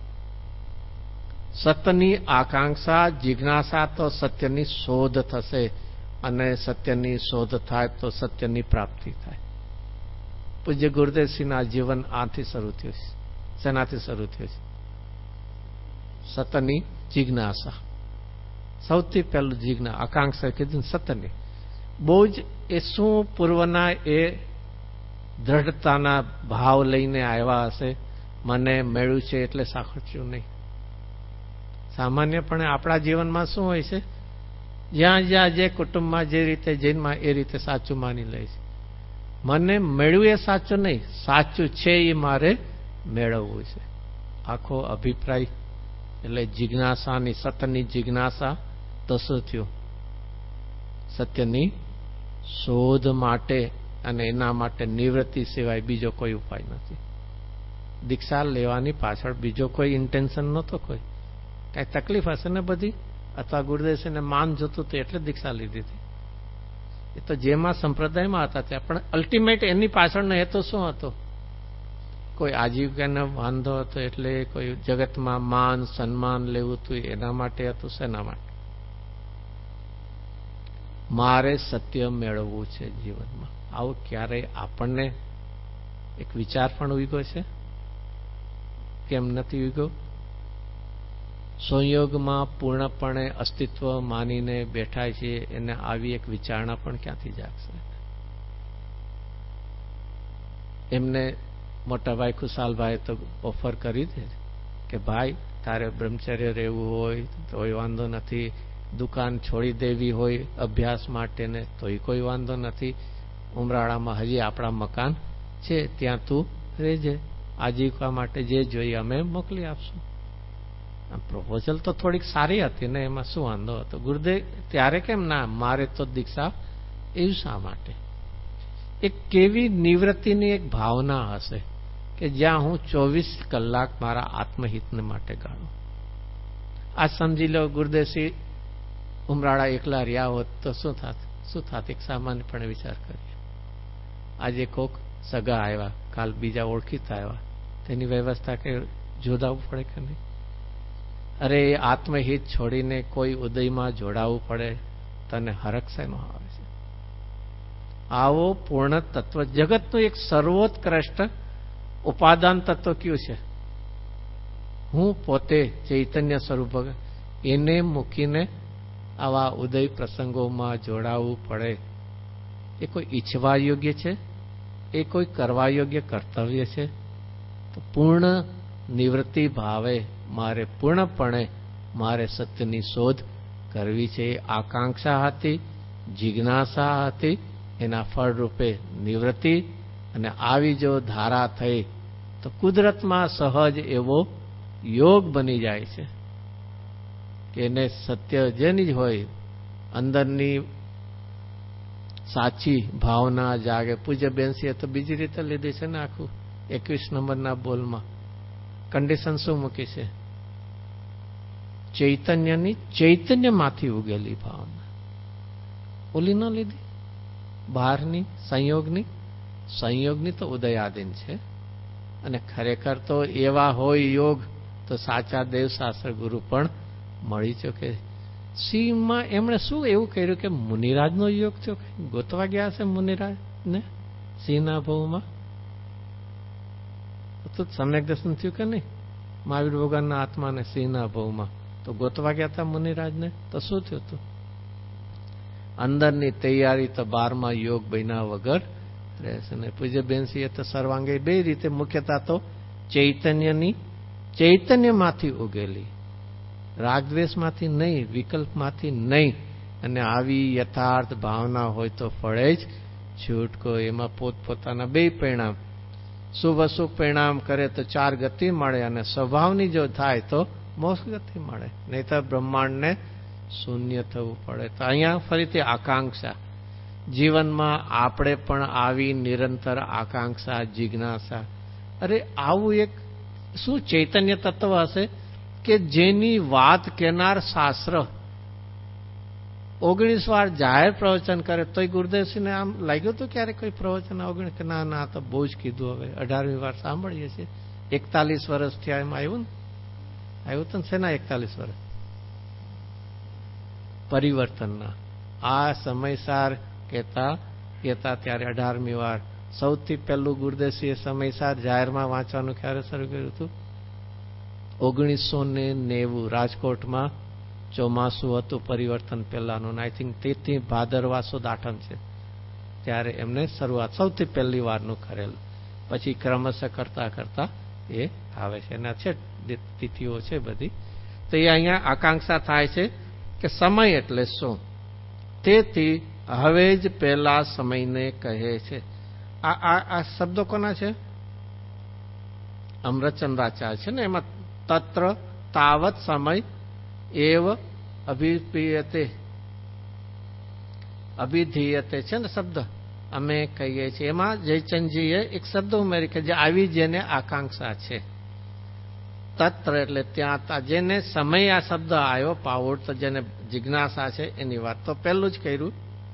સત્યની આકાંક્ષા, જિજ્ઞાસા તો સત્યની શોધ થશે. અને સત્યની શોધ થાય તો સત્યની પ્રાપ્તિ થાય. પૂજ્ય ગુરુદેવસિંહના જીવન આથી શરૂ થયું છે. શેનાથી શરૂ થયું છે? સત્યની જિજ્ઞાસા. સૌથી પહેલું જિજ્ઞા આકાંક્ષા કીધું સત્યની. બહુ જ એ શું પૂર્વના એ દ્રઢતાના ભાવ લઈને આવ્યા હશે, મને મળ્યું છે એટલે સાખડ્યું નહીં. સામાન્યપણે આપણા જીવનમાં શું હોય છે? જ્યાં જ્યાં જે કુટુંબમાં જે રીતે જૈનમાં એ રીતે સાચું માની લે છે. મને મળ્યું એ સાચું નહીં, સાચું છે એ મારે મેળવવું છે. આખો અભિપ્રાય એટલે જિજ્ઞાસાની, સત્યની જિજ્ઞાસા તો શું થયું? સત્યની શોધ માટે અને એના માટે નિવૃત્તિ સિવાય બીજો કોઈ ઉપાય નથી. દીક્ષા લેવાની પાછળ બીજો કોઈ ઇન્ટેન્શન નહોતો. કોઈ કઈ તકલીફ હશે ને બધી, અથવા ગુરુદેવને માન જોતું હતું એટલે દીક્ષા લીધી હતી. એ તો જેમાં સંપ્રદાયમાં હતા ત્યાં, પણ અલ્ટિમેટ એની પાછળનો હેતુ શું હતો? કોઈ આજીવિકાનો વાંધો હતો, એટલે કોઈ જગતમાં માન સન્માન લેવું હતું, એના માટે હતું. શેના માટે? મારે સત્ય મેળવવું છે જીવનમાં. આવું ક્યારેય આપણને એક વિચાર પણ ઉગ્યો છે? કેમ નથી ઉગ્યો? સંયોગમાં પૂર્ણપણે અસ્તિત્વ માનીને બેઠા છે, એને આવી એક વિચારણા પણ ક્યાંથી જાગશે? એમને મોટાભાઈ ખુશાલભાઈ તો ઓફર કરી દે કે ભાઈ તારે બ્રહ્મચર્ય રહેવું હોય તોય વાંધો નથી, દુકાન છોડી દેવી હોય અભ્યાસ માટે ને તોય કોઈ વાંધો નથી, ઉમરાળામાં હજી આપણા મકાન છે ત્યાં તું રહેજે, આજીવિકા માટે જે જોઈએ અમે મોકલી આપશું. પ્રપોઝલ તો થોડીક સારી હતી ને, એમાં શું વાંધો હતો? ગુરુદેવ ત્યારે કેમ ના, મારે તો દીક્ષા. એવું શા માટે? એક કેવી નિવૃત્તિની એક ભાવના હશે કે જ્યાં હું ચોવીસ કલાક મારા આત્મહિતને માટે ગાળું. આ સમજી લો ગુરુદેવશ્રી ઉમરાળા એકલા રહ્યા હોત તો શું થાત? શું થાત? એક સામાન્યપણે વિચાર કરીએ. આજે કોક સગા આવ્યા, કાલ બીજા ઓળખીતા આવ્યા, તેની વ્યવસ્થા કે જોડાવવું પડે કે નહીં? અરે આત્મહિત છોડીને કોઈ ઉદયમાં જોડાવવું પડે, તને હરખ શેનો આવે છે? આવો પૂર્ણ તત્વ, જગતનું એક સર્વોત્કૃષ્ટ ઉપાદાન તત્વ કયું છે? હું પોતે ચૈતન્ય સ્વરૂપ, એને મૂકીને આવા ઉદય પ્રસંગોમાં જોડાવવું પડે એ કોઈ ઈચ્છવા યોગ્ય છે? એ કોઈ કરવા યોગ્ય કર્તવ્ય છે? તો પૂર્ણ નિવૃત્તિ ભાવે મારે પૂર્ણપણે મારે સત્યની શોધ કરવી છે. આકાંક્ષા હતી, જિજ્ઞાસા હતી, એના ફળરૂપે નિવૃત્તિ. અને આવી જો ધારા થઈ તો કુદરતમાં સહજ એવો યોગ બની જાય છે કે એને સત્ય જેની જ હોય અંદરની સાચી ભાવના જાગે. પૂજ્ય બેનસીએ તો બીજી રીતે લીધી છે ને આખું એકવીસ નંબરના બોલમાં કન્ડિશન શું મૂકી છે? ચૈતન્યની ચૈતન્યમાંથી ઉગેલી ભાવના. ઓલી ન લીધી બહારની સંયોગની. સંયોગની તો ઉદયાદીન છે, અને ખરેખર તો એવા હોય યોગ તો સાચા દેવશાસ્ત્ર ગુરુ પણ મળી ચૂકે. સિંહમાં એમણે શું એવું કર્યું કે મુનિરાજનો યોગ થયો? ગોતવા ગયા છે મુનિરાજ ને સિંહના ભવમાં તો સમ્યક દર્શન થયું કે નહીં? મહાવીર ભગવાનના આત્માને સિંહના ભવમાં તો ગોતવા ગયા હતા મુનિરાજને. તો શું થયું હતું? અંદરની તૈયારી તો બારમાં યોગ બન્યા વગર રહેશે ને. પૂજ્ય બેનસીએ તો સર્વાંગે બે રીતે મુખ્યતા તો ચૈતન્યની ચૈતન્યમાંથી ઉગેલી, રાગદ્વેષમાંથી નહીં, વિકલ્પમાંથી નહીં. અને આવી યથાર્થ ભાવના હોય તો ફળે જ છૂટકો. એમાં પોતપોતાના બે પરિણામ, શુભ અશુભ પરિણામ કરે તો ચાર ગતિ મળે, અને સ્વભાવની જો થાય તો મોક્ષ ગતિ મળે, નહીં તો બ્રહ્માંડને શૂન્ય થવું પડે. તો અહીંયા ફરીથી આકાંક્ષા. જીવનમાં આપણે પણ આવી નિરંતર આકાંક્ષા, જિજ્ઞાસા. અરે આવું એક શું ચૈતન્ય તત્વ હશે કે જેની વાત કેનાર શાસ્ત્ર ઓગણીસ વાર જાહેર પ્રવચન કરે તોય ગુરુદેવસિંહને આમ લાગ્યું હતું ક્યારે કોઈ પ્રવચન ઓગણીસ કે ના ના તો બહુ જ કીધું. હવે અઢારમી વાર સાંભળીએ છીએ. એકતાલીસ વર્ષ થયા એમાં આવ્યું ને આવ્યું હતું ને શેના એકતાલીસ વર્ષ? પરિવર્તનના. આ સમયસાર કહેતા કહેતા ત્યારે અઢારમી વાર સૌથી પહેલું ગુરુદેવસિંહે સમયસાર જાહેરમાં વાંચવાનું ક્યારે શરૂ કર્યું હતું? ઓગણીસો ને નેવું રાજકોટમાં ચોમાસું હતું પરિવર્તન પહેલાનું. આઈ થિંક તેથી ભાદરવા સુદ આઠમ છે ત્યારે એમને શરૂઆત સૌથી પહેલી વારનું કરેલું. પછી ક્રમશઃ કરતા કરતા એ આવે છે. એના છે તિથિઓ છે બધી. તો એ અહીંયા આકાંક્ષા થાય છે કે સમય એટલે શું? તેથી હવે જ પહેલા સમયને કહે છે. આ આ આ શબ્દો કોના છે? અમૃતચંદ્રાચાર્ય છે ને. એમાં તત્ર તાવત સમય એવ અભિપ્રિયતે. અભિધીયતે છે ને શબ્દ અમે કહીએ છીએ, એમાં જયચંદજીએ એક શબ્દ ઉમેરી કે જે આવી જેને આકાંક્ષા છે. તત્ર એટલે ત્યાં જેને સમય આ શબ્દ આવ્યો પાવોટ, તો જેને જિજ્ઞાસા છે એની વાત તો પહેલું જ કર્યું.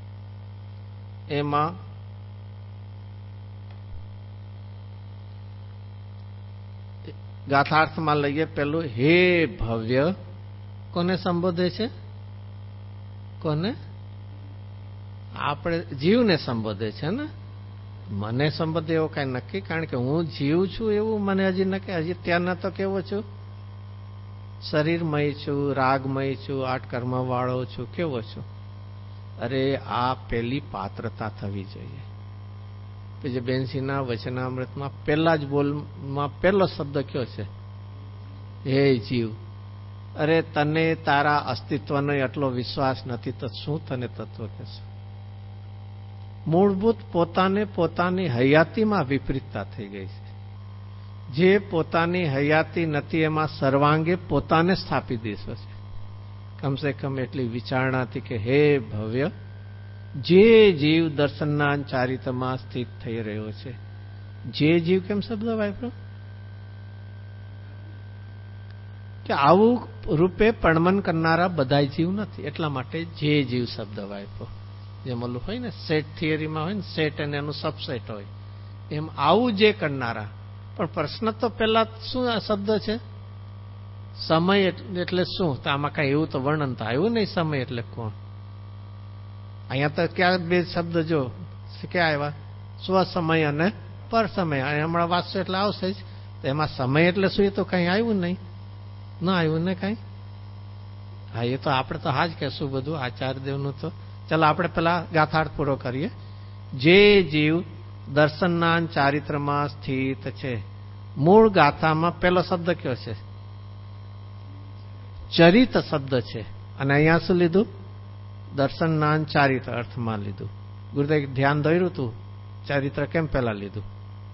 એમાં ગાથાર્થમાં લઈએ પેલું હે ભવ્ય, કોને સંબોધે છે? કોને? આપણે જીવને સંબોધે છે ને. મને સંબંધ એવો કઈ નક્કી, કારણ કે હું જીવ છું એવું મને હજી નક્કી. હજી ત્યાંના તો કેવો છું? શરીરમય છું, રાગમય છું, આઠ કર્મ વાળો છું, કેવો છું? અરે આ પેલી પાત્રતા થવી જોઈએ. પછી બેનસીના વચનામૃતમાં પહેલા જ બોલમાં પહેલો શબ્દ કયો છે? હે જીવ. અરે તને તારા અસ્તિત્વનો એટલો વિશ્વાસ નથી તો શું તને તત્વ કહેશે? મૂળભૂત પોતાને પોતાની હયાતીમાં વિપરીતતા થઈ ગઈ છે. જે પોતાની હયાતી નથી એમાં સર્વાંગે પોતાને સ્થાપી દેશો છે. કમસે કમ એટલી વિચારણાથી કે હે ભવ્ય, જે જીવ દર્શનના ચારિત્રમાં સ્થિત થઈ રહ્યો છે. જે જીવ કેમ શબ્દ વાપરો? કે આવું રૂપે પણમન કરનારા બધા જીવ નથી, એટલા માટે જે જીવ શબ્દ વાપરો. જેમ ઓલું હોય ને સેટ થિયરીમાં હોય ને, સેટ અને એનું સબસેટ હોય, એમ આવું જે કરનારા. પણ પ્રશ્ન તો પેલા શું આ શબ્દ છે? સમય એટલે શું? તો આમાં કઈ એવું તો વર્ણન તો આવ્યું નહીં. સમય એટલે કોણ? અહીંયા તો ક્યાં બે શબ્દ જો ક્યાં આવ્યા? સ્વસમય અને પર સમય. અને હમણાં વાંચશો એટલે આવશે જ. તો એમાં સમય એટલે શું એ તો કઈ આવ્યું નહીં. ના આવ્યું ને કઈ. હા એ તો આપણે તો હા જ કહેશું બધું આચાર્યદેવનું. તો ચાલો આપણે પેલા ગાથાર્થ પૂરો કરીએ. જે જીવ દર્શનના ચારિત્રમાં સ્થિત છે. મૂળ ગાથામાં પેલો શબ્દ કયો છે? ચરિત શબ્દ છે. અને અહીંયા શું લીધું? દર્શનના ચારિત્ર અર્થમાં લીધું. ગુરુદેવ ધ્યાન દોર્યું હતું, ચારિત્ર કેમ પેલા લીધું?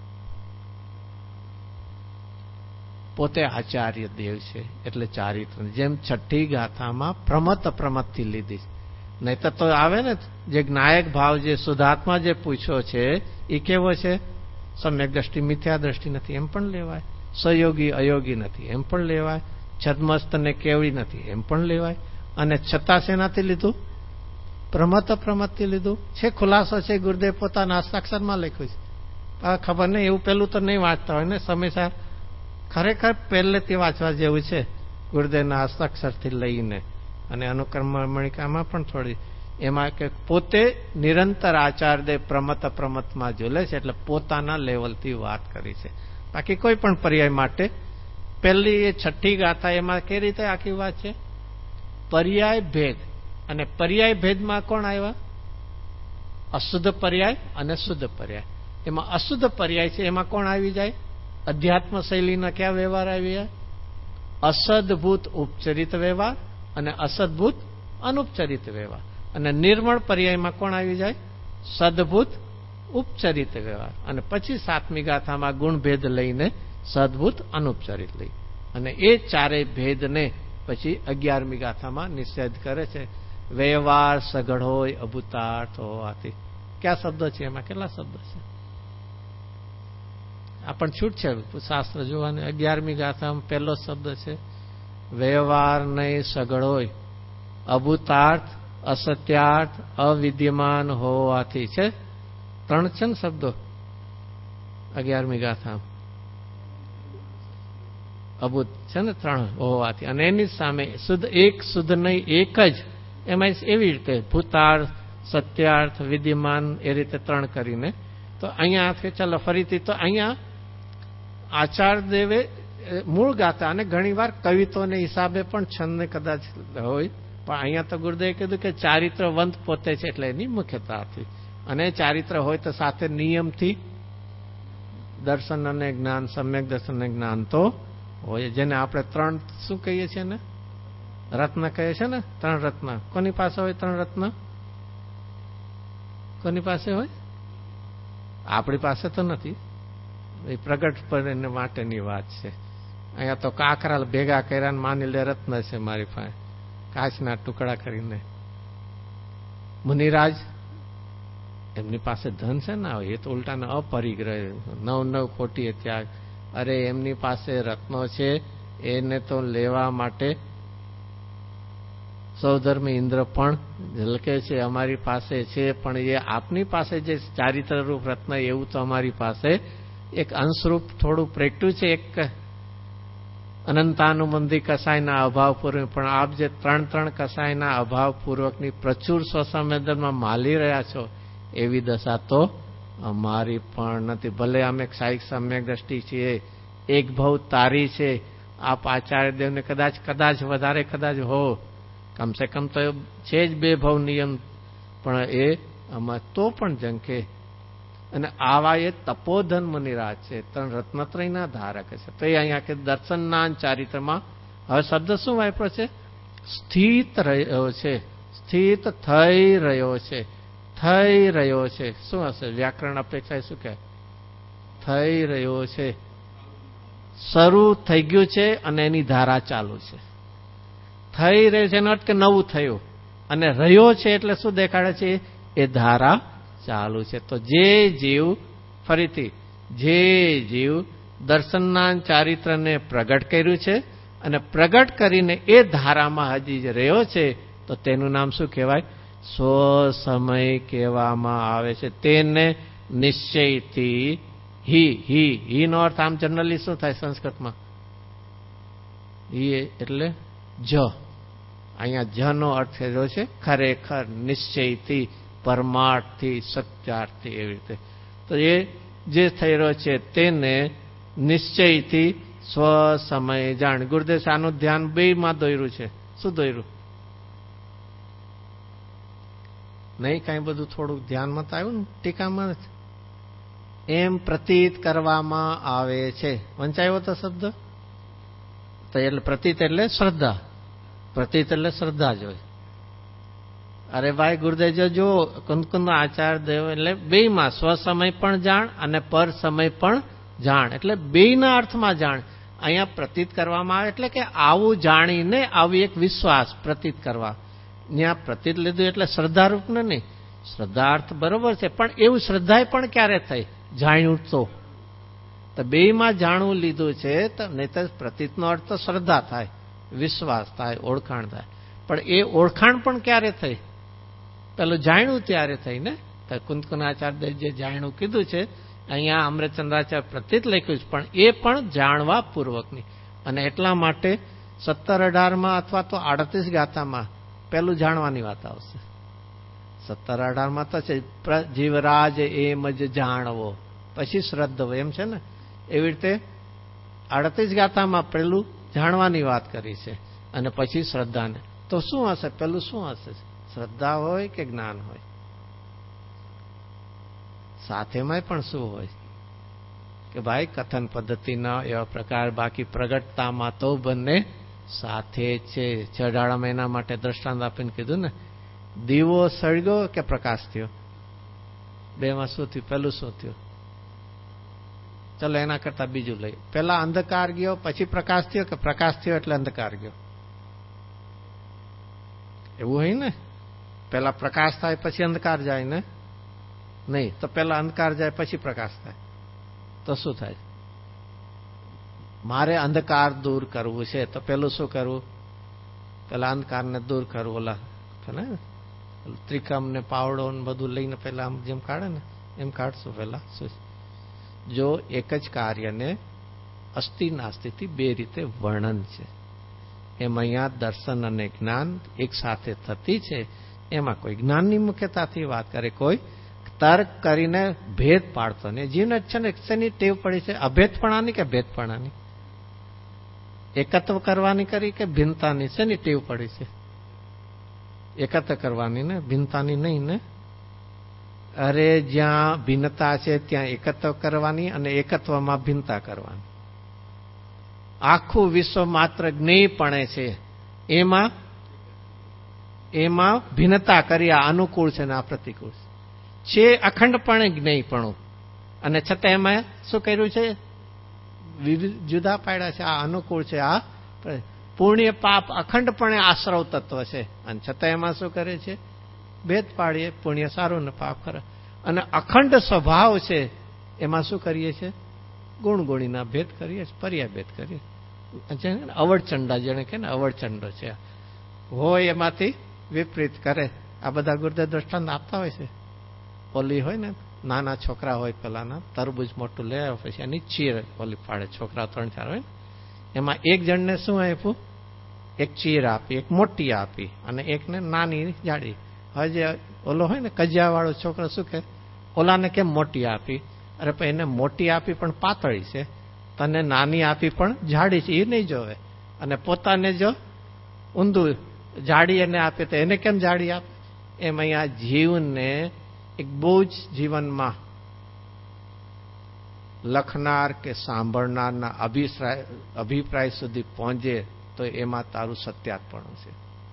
પોતે આચાર્ય દેવ છે એટલે ચારિત્ર. જેમ છઠ્ઠી ગાથામાં પ્રમત પ્રમતથી લીધી. નહીતર તો આવે ને જે જ્ઞાયક ભાવ, જે શુદ્ધાત્મા જે પૂછ્યો છે એ કેવો છે? સમ્યક દ્રષ્ટિ મિથ્યા દ્રષ્ટિ નથી એમ પણ લેવાય. સહયોગી અયોગી નથી એમ પણ લેવાય. છદ્મસ્ત ને કેવડી નથી એમ પણ લેવાય. અને છતાં શેનાથી લીધું? પ્રમત પ્રમતથી લીધું છે. ખુલાસો છે ગુરુદેવ પોતાના હસ્તાક્ષરમાં લખ્યું છે. ખબર નહીં, એવું પેલું તો નહીં વાંચતા હોય ને સમયસર. ખરેખર પહેલેથી વાંચવા જેવું છે ગુરુદેવના હસ્તાક્ષરથી લઈને. અને અનુકર્મણિકામાં પણ થોડી એમાં કે પોતે નિરંતર આચાર્યદેવ પ્રમત પ્રમતમાં ઝૂલે છે એટલે પોતાના લેવલથી વાત કરી છે. બાકી કોઈ પણ પર્યાય માટે પહેલી એ છઠ્ઠી ગાથા એમાં કઈ રીતે આખી વાત છે? પર્યાય ભેદ. અને પર્યાય ભેદમાં કોણ આવ્યા? અશુદ્ધ પર્યાય અને શુદ્ધ પર્યાય. એમાં અશુદ્ધ પર્યાય છે એમાં કોણ આવી જાય? અધ્યાત્મ શૈલીના કયા વ્યવહાર આવી જાય? અસદભૂત ઉપચરિત વ્યવહાર અને અસદભૂત અનુપચરિત વ્યવહાર. અને નિર્મળ પર્યાયમાં કોણ આવી જાય? સદભૂત ઉપચરિત વ્યવહાર. અને પછી સાતમી ગાથામાં ગુણભેદ લઈને સદભૂત અનુપચરિત લઈ. અને એ ચારેય ભેદને પછી અગિયારમી ગાથામાં નિષેધ કરે છે. વ્યવહાર સઘળ હોય અભૂતાર્થ હોવાથી. ક્યાં શબ્દ છે એમાં? કેટલા શબ્દ છે? આ પણ છૂટ છે શાસ્ત્ર જોવાની. અગિયારમી ગાથામાં પહેલો શબ્દ છે વ્યવહાર નહીં સઘળ હોય અભૂતાર્થ અસત્યાર્થ અવિદ્યમાન હોવાથી. છે ત્રણ છે ને શબ્દો અગિયારમી ગાથામાં. અભૂત છે ને ત્રણ હોવાથી. અને એની સામે શુદ્ધ એક શુદ્ધ નહીં એક જ. એમાં એવી રીતે ભૂતાર્થ સત્યાર્થ વિદ્યમાન એ રીતે ત્રણ કરીને. તો અહીંયા ચાલો ફરીથી તો અહીંયા આચાર્યદેવે મૂળ ગાથા અને ઘણી વાર કવિત્વને હિસાબે પણ છંદ કદાચ હોય, પણ અહીંયા તો ગુરુદેવે કીધું કે ચારિત્રવંત પોતે છે એટલે એની મુખ્યતાથી. અને ચારિત્ર હોય તો સાથે નિયમથી દર્શન અને જ્ઞાન, સમ્યક દર્શન અને જ્ઞાન તો હોય. જેને આપણે ત્રણ શું કહીએ છીએ ને? રત્ન કહીએ છીએ ને. ત્રણ રત્ન કોની પાસે હોય? ત્રણ રત્ન કોની પાસે હોય? આપણી પાસે તો નથી. એ પ્રગટ પર એને માટેની વાત છે. અહીંયા તો કાકરા ભેગા કર્યા માની લે રત્ન છે મારી પાસે, કાચના ટુકડા કરીને. મુનિરાજ એમની પાસે ધન છે ને, એ તો ઉલટાને અપરિગ્રહ, નવ નવ ખોટી ત્યાગ. અરે એમની પાસે રત્નો છે, એને તો લેવા માટે સૌધર્મી ઇન્દ્ર પણ ઝલકે છે. અમારી પાસે છે, પણ એ આપની પાસે જે ચારિત્રરૂપ રત્ન, એવું તો અમારી પાસે એક અંશરૂપ થોડું પ્રગટ્યું છે, એક અનંતાનુબંધી કસાયના અભાવપૂર્વક. પણ આપ જે ત્રણ ત્રણ કસાયના અભાવપૂર્વકની પ્રચુર સ્વસંવેદનમાં માલી રહ્યા છો, એવી દશા તો અમારી પણ નથી. ભલે અમે સાહિક સમ્યક દ્રષ્ટિ છીએ, એક ભવ તારી છે. આપ આચાર્યદેવને કદાચ કદાચ વધારે કદાચ હો, કમસે કમ તો છે જ બે ભવ નિયમ, પણ એ આમાં તો પણ જંકે. અને આવા એ તપોધન મુનિરાજ છે, ત્રણ રત્નત્રયના ધારક છે. તો એ અહીંયા કે દર્શનના ચારિત્રમાં હવે શબ્દ શું વાપર્યો છે? સ્થિત રહ્યો છે, સ્થિત થઈ રહ્યો છે, થઈ રહ્યો છે. શું હશે વ્યાકરણ અપેક્ષા? શું કહે? થઈ રહ્યો છે, શરૂ થઈ ગયું છે અને એની ધારા ચાલુ છે. થઈ રહ્યું છે એનો અર્થ કે નવું થયું, અને રહ્યો છે એટલે શું દેખાડે છે? એ ધારા ચાલુ છે. તો જે જીવ, ફરીથી, જે જીવ દર્શનના ચારિત્રને પ્રગટ કર્યું છે અને પ્રગટ કરીને એ ધારામાં હજી રહ્યો છે, તો તેનું નામ શું કહેવાય? સ્વસમય કહેવામાં આવે છે. તેને નિશ્ચયથી હી હી હી નો અર્થ આમ જનરલી શું થાય સંસ્કૃતમાં? હી એટલે જ. અહીંયા જ નો અર્થ થયો છે ખરેખર, નિશ્ચયથી, પરમાર્થથી, સત્યાર્થથી, એવી રીતે. તો એ જે થઈ રહ્યો છે તેને નિશ્ચયથી સ્વસમય જાણ. ગુરુદેવ આનું ધ્યાન બે માં દોર્યું છે. શું દોર્યું? નહીં કાંઈ બધું થોડુંક ધ્યાનમાં તો આવ્યું ને ટીકામાં. એમ પ્રતીત કરવામાં આવે છે. વંચાયો તો શબ્દ તો એટલે પ્રતીત એટલે શ્રદ્ધા. પ્રતીત એટલે શ્રદ્ધા જ હોય. અરે ભાઈ ગુરુદેવ જો કુંદકુંદ આચાર્ય દેવ એટલે બેયમાં સ્વસમય પણ જાણ અને પર સમય પણ જાણ, એટલે બેયના અર્થમાં જાણ. અહીંયા પ્રતીત કરવામાં આવે એટલે કે આવું જાણીને આવી એક વિશ્વાસ પ્રતીત કરવા. ત્યાં પ્રતીત લીધું એટલે શ્રદ્ધારૂપ ને નહીં. શ્રદ્ધાર્થ બરોબર છે, પણ એવું શ્રદ્ધા પણ ક્યારે થઈ? જાણ્યું તો. તો બેયમાં જાણવું લીધું છે, તો નહીં તો પ્રતીતનો અર્થ તો શ્રદ્ધા થાય, વિશ્વાસ થાય, ઓળખાણ થાય. પણ એ ઓળખાણ પણ ક્યારે થઈ? પેલું જાણ્યું ત્યારે થઈ ને. તો કુંદકુંદાચાર્ય જે જાણ્યું કીધું છે, અહીંયા અમૃતચંદ્રાચાર્ય પ્રતીત લખ્યું છે, પણ એ પણ જાણવા પૂર્વકની. અને એટલા માટે સત્તર અઢારમાં અથવા તો આડત્રીસ ગાથામાં પેલું જાણવાની વાત આવશે. સત્તર અઢારમાં તો છે જીવરાજ એમ જ જાણવો, પછી શ્રદ્ધવો, એમ છે ને. એવી રીતે આડત્રીસ ગાથામાં પેલું જાણવાની વાત કરી છે અને પછી શ્રદ્ધાને. તો શું હશે? પેલું શું હશે? શ્રદ્ધા હોય કે જ્ઞાન હોય? સાથેમાં પણ શું હોય કે ભાઈ કથન પદ્ધતિના એવા પ્રકાર, બાકી પ્રગટતામાં તો બંને સાથે છે. છેડાળા મહિના માટે દ્રષ્ટાંત આપીને કીધું ને, દીવો સળગ્યો કે પ્રકાશ થયો? બેમાં શું થયું? પેલું શું થયું? ચલો એના કરતા બીજું લઈએ. પેલા અંધકાર ગયો પછી પ્રકાશ થયો કે પ્રકાશ થયો એટલે અંધકાર ગયો? એવું હોય ને. પેલા પ્રકાશ થાય પછી અંધકાર જાય ને? નહીં. તો પેલા અંધકાર જાય પછી પ્રકાશ થાય તો શું થાય? મારે અંધકાર દૂર કરવું છે તો પેલું શું કરવું? પેલા અંધકારને દૂર કરવું. ઓલા પેલા ત્રિકમ ને પાવડો ને બધું લઈને પેલા આમ જેમ કાઢે ને એમ કાઢશું. પેલા શું? જો એક જ કાર્યને અસ્થિ નાસ્તિથી બે રીતે વર્ણન છે, એમ અહીંયા દર્શન અને જ્ઞાન એક સાથે થતી છે. એમાં કોઈ જ્ઞાનની મુખ્યતાથી વાત કરે, કોઈ તર્ક કરીને ભેદ પાડતો ને. જીવને છે ને શેની ટેવ પડી છે? અભેદપણાની કે ભેદપણાની? એકત્વ કરવાની કરી કે ભિન્નતાની? શેની ટેવ પડી છે? એકત્ર કરવાની ને, ભિન્નતાની નહીં ને. અરે જ્યાં ભિન્નતા છે ત્યાં એકત્વ કરવાની અને એકત્વમાં ભિન્નતા કરવાની. આખું વિશ્વ માત્ર જ્ઞેયપણે છે, એમાં એમાં ભિન્નતા કરી. આ અનુકૂળ છે ને આ પ્રતિકૂળ છે. અખંડપણે જ્ઞેયપણું, અને છતાં એમાં શું કર્યું છે? જુદા પાડ્યા છે. આ અનુકૂળ છે, આ પુણ્ય પાપ અખંડપણે આશ્રવ તત્વ છે, અને છતાં એમાં શું કરે છે? ભેદ પાડીએ. પુણ્ય સારું ને પાપ ખરા. અને અખંડ સ્વભાવ છે એમાં શું કરીએ છીએ? ગુણ ગુણીના ભેદ કરીએ, પર્યા ભેદ કરીએ. અવળચંડા જેને કે ને અવળચંડો છે, હોય એમાંથી વિપરીત કરે. આ બધા ગુરુદેવ દ્રષ્ટાંત આપતા હોય છે. ઓલી હોય ને નાના છોકરા હોય, પેલાના તરબૂજ મોટું લે આવ્યો, પછી એની ચીર ઓલી પાડે, છોકરા ત્રણ ચાર હોય ને, એમાં એક જણને શું આપ્યું? એક ચીર આપી, એક મોટી આપી અને એકને નાની જાડી. હવે જે ઓલો હોય ને કજિયા વાળો છોકરો શું કે, ઓલાને કેમ મોટી આપી? અરે પણ એને મોટી આપી પણ પાતળી છે, તને નાની આપી પણ જાડી છે, એ નહીં જોવે. અને પોતાને જો ઊંધું જાડી એને આપે તો એને કેમ જાડી આપે? એમ અહીંયા જીવને એક બહુ જ જીવનમાં લખનાર કે સાંભળનારના અભિપ્રાય અભિપ્રાય સુધી પહોંચે તો એમાં તારું સત્યાત્પણું છે.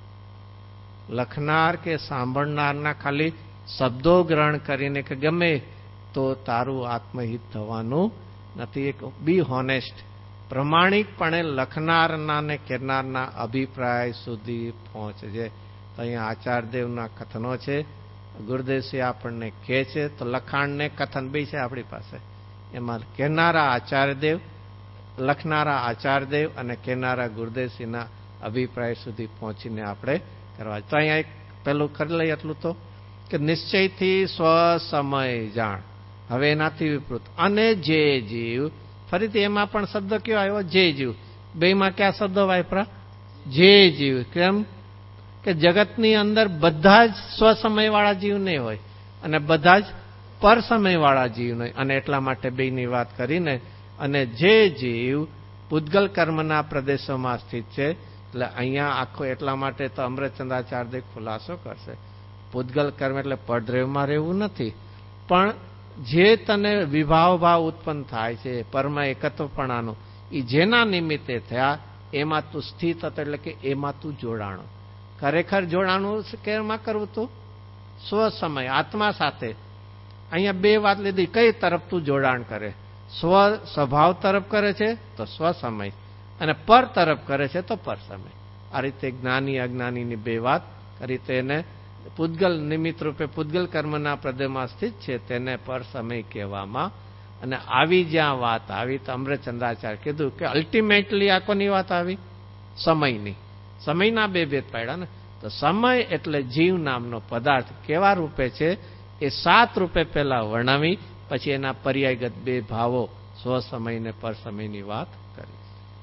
લખનાર કે સાંભળનારના ખાલી શબ્દો ગ્રહણ કરીને કે ગમે તો તારું આત્મહિત થવાનું નથી. એક બી હોનેસ્ટ, પ્રમાણિકપણે લખનારના ને કહેનારના અભિપ્રાય સુધી પહોંચજે. તો અહીંયા આચાર્યદેવના કથનો છે. ગુરુદેવશ્રી આપણને કહે છે તો લખાણ ને કથન બે છે આપણી પાસે. એમાં કહેનારા આચાર્યદેવ, લખનારા આચાર્યદેવ અને કહેનારા ગુરુદેવશ્રીના અભિપ્રાય સુધી પહોંચીને આપણે કરવા. તો અહીંયા એક પેલું કરી લઈએ એટલું તો કે નિશ્ચયથી સ્વ સમય જાણ. હવે એનાથી વિપરીત અને જે જીવ, ફરીથી એમાં પણ શબ્દ કયો આવ્યો? જે જીવ. બેમાં કયા શબ્દો વાપરા? જે જીવ. કેમ કે જગતની અંદર બધા જ સ્વસમય વાળા જીવ નહીં હોય અને બધા જ પર સમય વાળા જીવ નહીં, અને એટલા માટે બેની વાત કરીને અને જે જીવ પૂતગલ કર્મના પ્રદેશોમાં સ્થિત છે. એટલે અહીંયા આખો એટલા માટે તો અમૃતચંદ્રાચાર્ય ખુલાસો કરશે. પૂતગલ કર્મ એટલે પડદ્રેવમાં રહેવું નથી, પણ જે તને વિભાવ ભાવ ઉત્પન્ન થાય છે પરમ એકત્વપણાનો, એ જેના નિમિત્તે થયા એમાં તું સ્થિત હતો. એટલે કે એમાં તું જોડાણો. ખરેખર જોડાણું કેમાં કરવું? તું સ્વ સમય આત્મા સાથે. અહીંયા બે વાત લીધી. કઈ તરફ તું જોડાણ કરે? સ્વ સ્વભાવ તરફ કરે છે તો સ્વ સમય, અને પર તરફ કરે છે તો પર સમય. આ રીતે જ્ઞાની અજ્ઞાનીની બે વાત કરી. તેને પૂતગલ નિમિત્ત રૂપે પૂતગલ કર્મના પ્રદેશમાં સ્થિત છે તેને પર સમય કહેવામાં. અને આવી જ્યાં વાત આવી તો અમૃતચંદ્રાચાર્ય કીધું કે અલ્ટિમેટલી આ કોની વાત આવી? સમયની. સમયના બે ભેદ પાડ્યા ને. તો સમય એટલે જીવ નામનો પદાર્થ કેવા રૂપે છે એ સાત રૂપે પહેલા વર્ણવી, પછી એના પર્યાયગત બે ભાવો સ્વ સમય ને પર સમયની વાત કરી.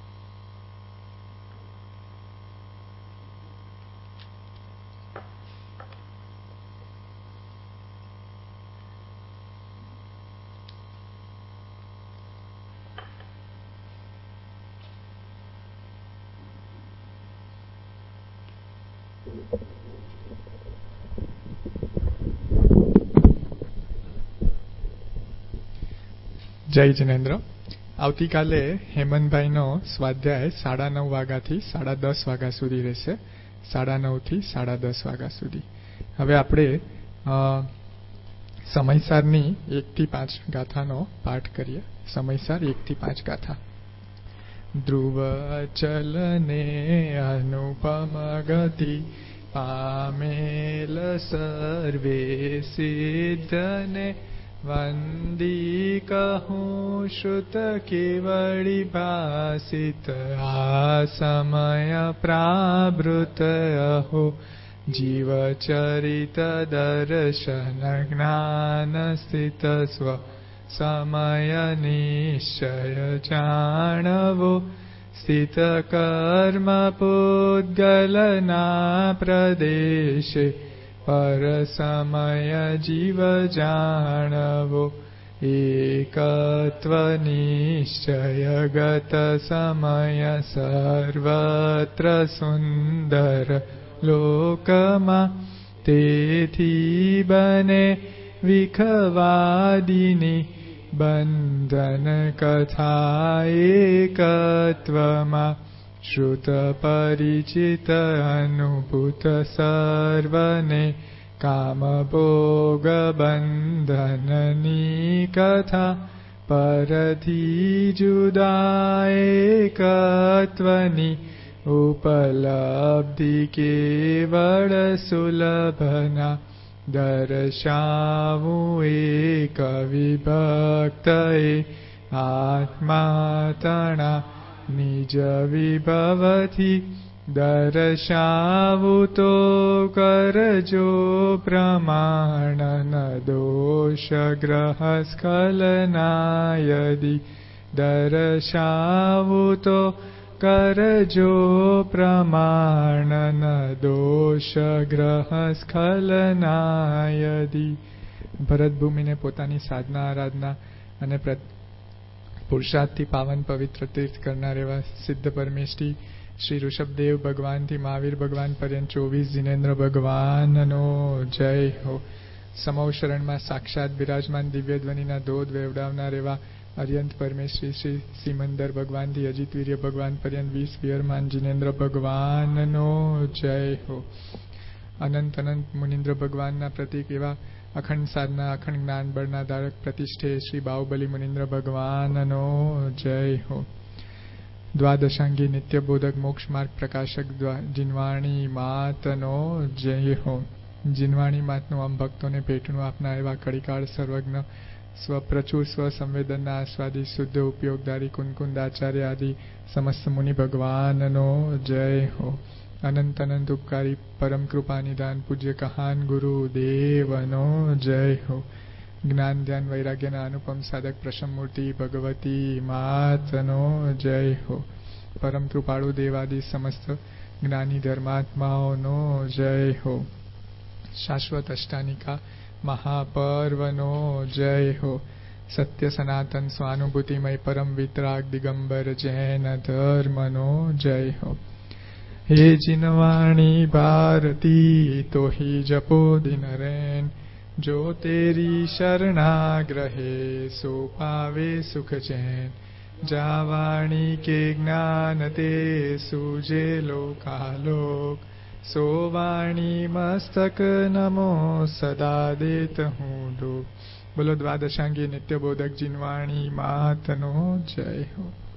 જય જિનેન્દ્ર. આવતીકાલે હેમંતભાઈનો સ્વાધ્યાય સાડા નવ વાગ્યાથી સાડા દસ વાગ્યા સુધી રહેશે. સાડા નવથી સાડા દસ વાગ્યા સુધી. હવે આપણે સમયસારની એકથી પાંચ ગાથાનો પાઠ કરીએ. સમયસાર એકથી પાંચ ગાથા. ધ્રુવ ચલને અનુપમ ગતિ પામેલ સર્વે સિદ્ધને વંદી કહું શ્રુત કેવળી ભાસિત આ સમય પ્રાવૃત અહો જીવચરિત દર્શન જ્ઞાન સ્થિત સ્વ સમય નિશ્ચય જાણવો સ્થિત કર્મ પૂતગલના પ્રદેશે પર સમય જીવ જાણવો એકત્વ નિશ્ચય ગત સમય સર્વત્ર સુંદર લોકમાં તેથી બને વિખવાદિની બંધન કથા એકત્વમાં શ્રુત પરિચિત અનુભૂત સર્વને કામ ભોગ બંધનની કથા પરથી જુદા એકત્વની ઉપલબ્ધિ કેવળ સુલભના દર્શાવું એક વિભક્તએ આત્મા તણા નિજ વિભવથી. દર્શાવું તો કરજો પ્રમાણ ન દોષ ગ્રહ સ્ખલનાયદી. દર્શાવું તો કરજો પ્રમાણ ન દોષ ગ્રહ સ્ખલનાયદી. ભરતભૂમિને પોતાની સાધના આરાધના અને પુરુષાર્થથી પાવન પવિત્ર તીર્થ કરનાર એવા સિદ્ધ પરમેષ્ઠી શ્રી ઋષભદેવ ભગવાનથી મહાવીર ભગવાન પર્યંત ચોવીસ જિનેન્દ્ર ભગવાનનો જય હો. સમૌ શરણમાં સાક્ષાત બિરાજમાન દિવ્ય ધ્વનિના ધોધ વેવડાવનાર એવા અર્યંત પરમેશ્વરી શ્રી સિમંદર ભગવાનથી અજીત વીર્ય ભગવાન પર્યંત વીસ વિયરમાન જિનેન્દ્ર ભગવાનનો જય હો. અનંત અનંત મુનિન્દ્ર ભગવાનના પ્રતીક એવા અખંડ સાધના અખંડ જ્ઞાન બળના ધારક પ્રતિષ્ઠે શ્રી બાહુબલી મુનિન્દ્ર ભગવાનનો જય હો. દ્વાદશાંગી નિત્ય બોધક મોક્ષ માર્ગ પ્રકાશક જીનવાણી માતનો જય હો. જીનવાણી માતનું આમ ભક્તોને ભેટનું આપનાર એવા કડીકાળ સર્વજ્ઞ સ્વપ્રચુર સ્વસંવેદનના આસ્વાદી શુદ્ધ ઉપયોગદારી કુનકુંદ આચાર્ય આદિ સમસ્ત મુનિ ભગવાનનો જય હો. અનંત અનંત ઉપકારી પરમ કૃપા નિદાન પૂજ્ય કહાન ગુરુ દેવનો જય હો. જ્ઞાન ધ્યાન વૈરાગ્યના અનુપમ સાધક પ્રસમમૂર્તિ ભગવતી માતનો જય હો. પરમ કૃપાળુ દેવાદિ સમસ્ત જ્ઞાની ધર્માત્માઓનો જય હો. શાશ્વત અષ્ટાનિકા મહાપર્વનો જય હો. સત્ય સનાતન સ્વાનુભૂતિમય પરમ વિતરાગ દિગંબર જૈન ધર્મનો જય હો. હે જીનવાણી ભારતી તો હી જપો દિન રેન. જો તેરી શરણાગ્રહે સો પાવે સુખ ચૈન. જાવાણી કે જ્ઞાન તે સૂજે લોકાલોક. સો વાણી મસ્તક નમો સદા દેત હું ડોક. બોલો દ્વાદશાંગી નિત્ય બોધક જીનવાણી માતનો જય હો.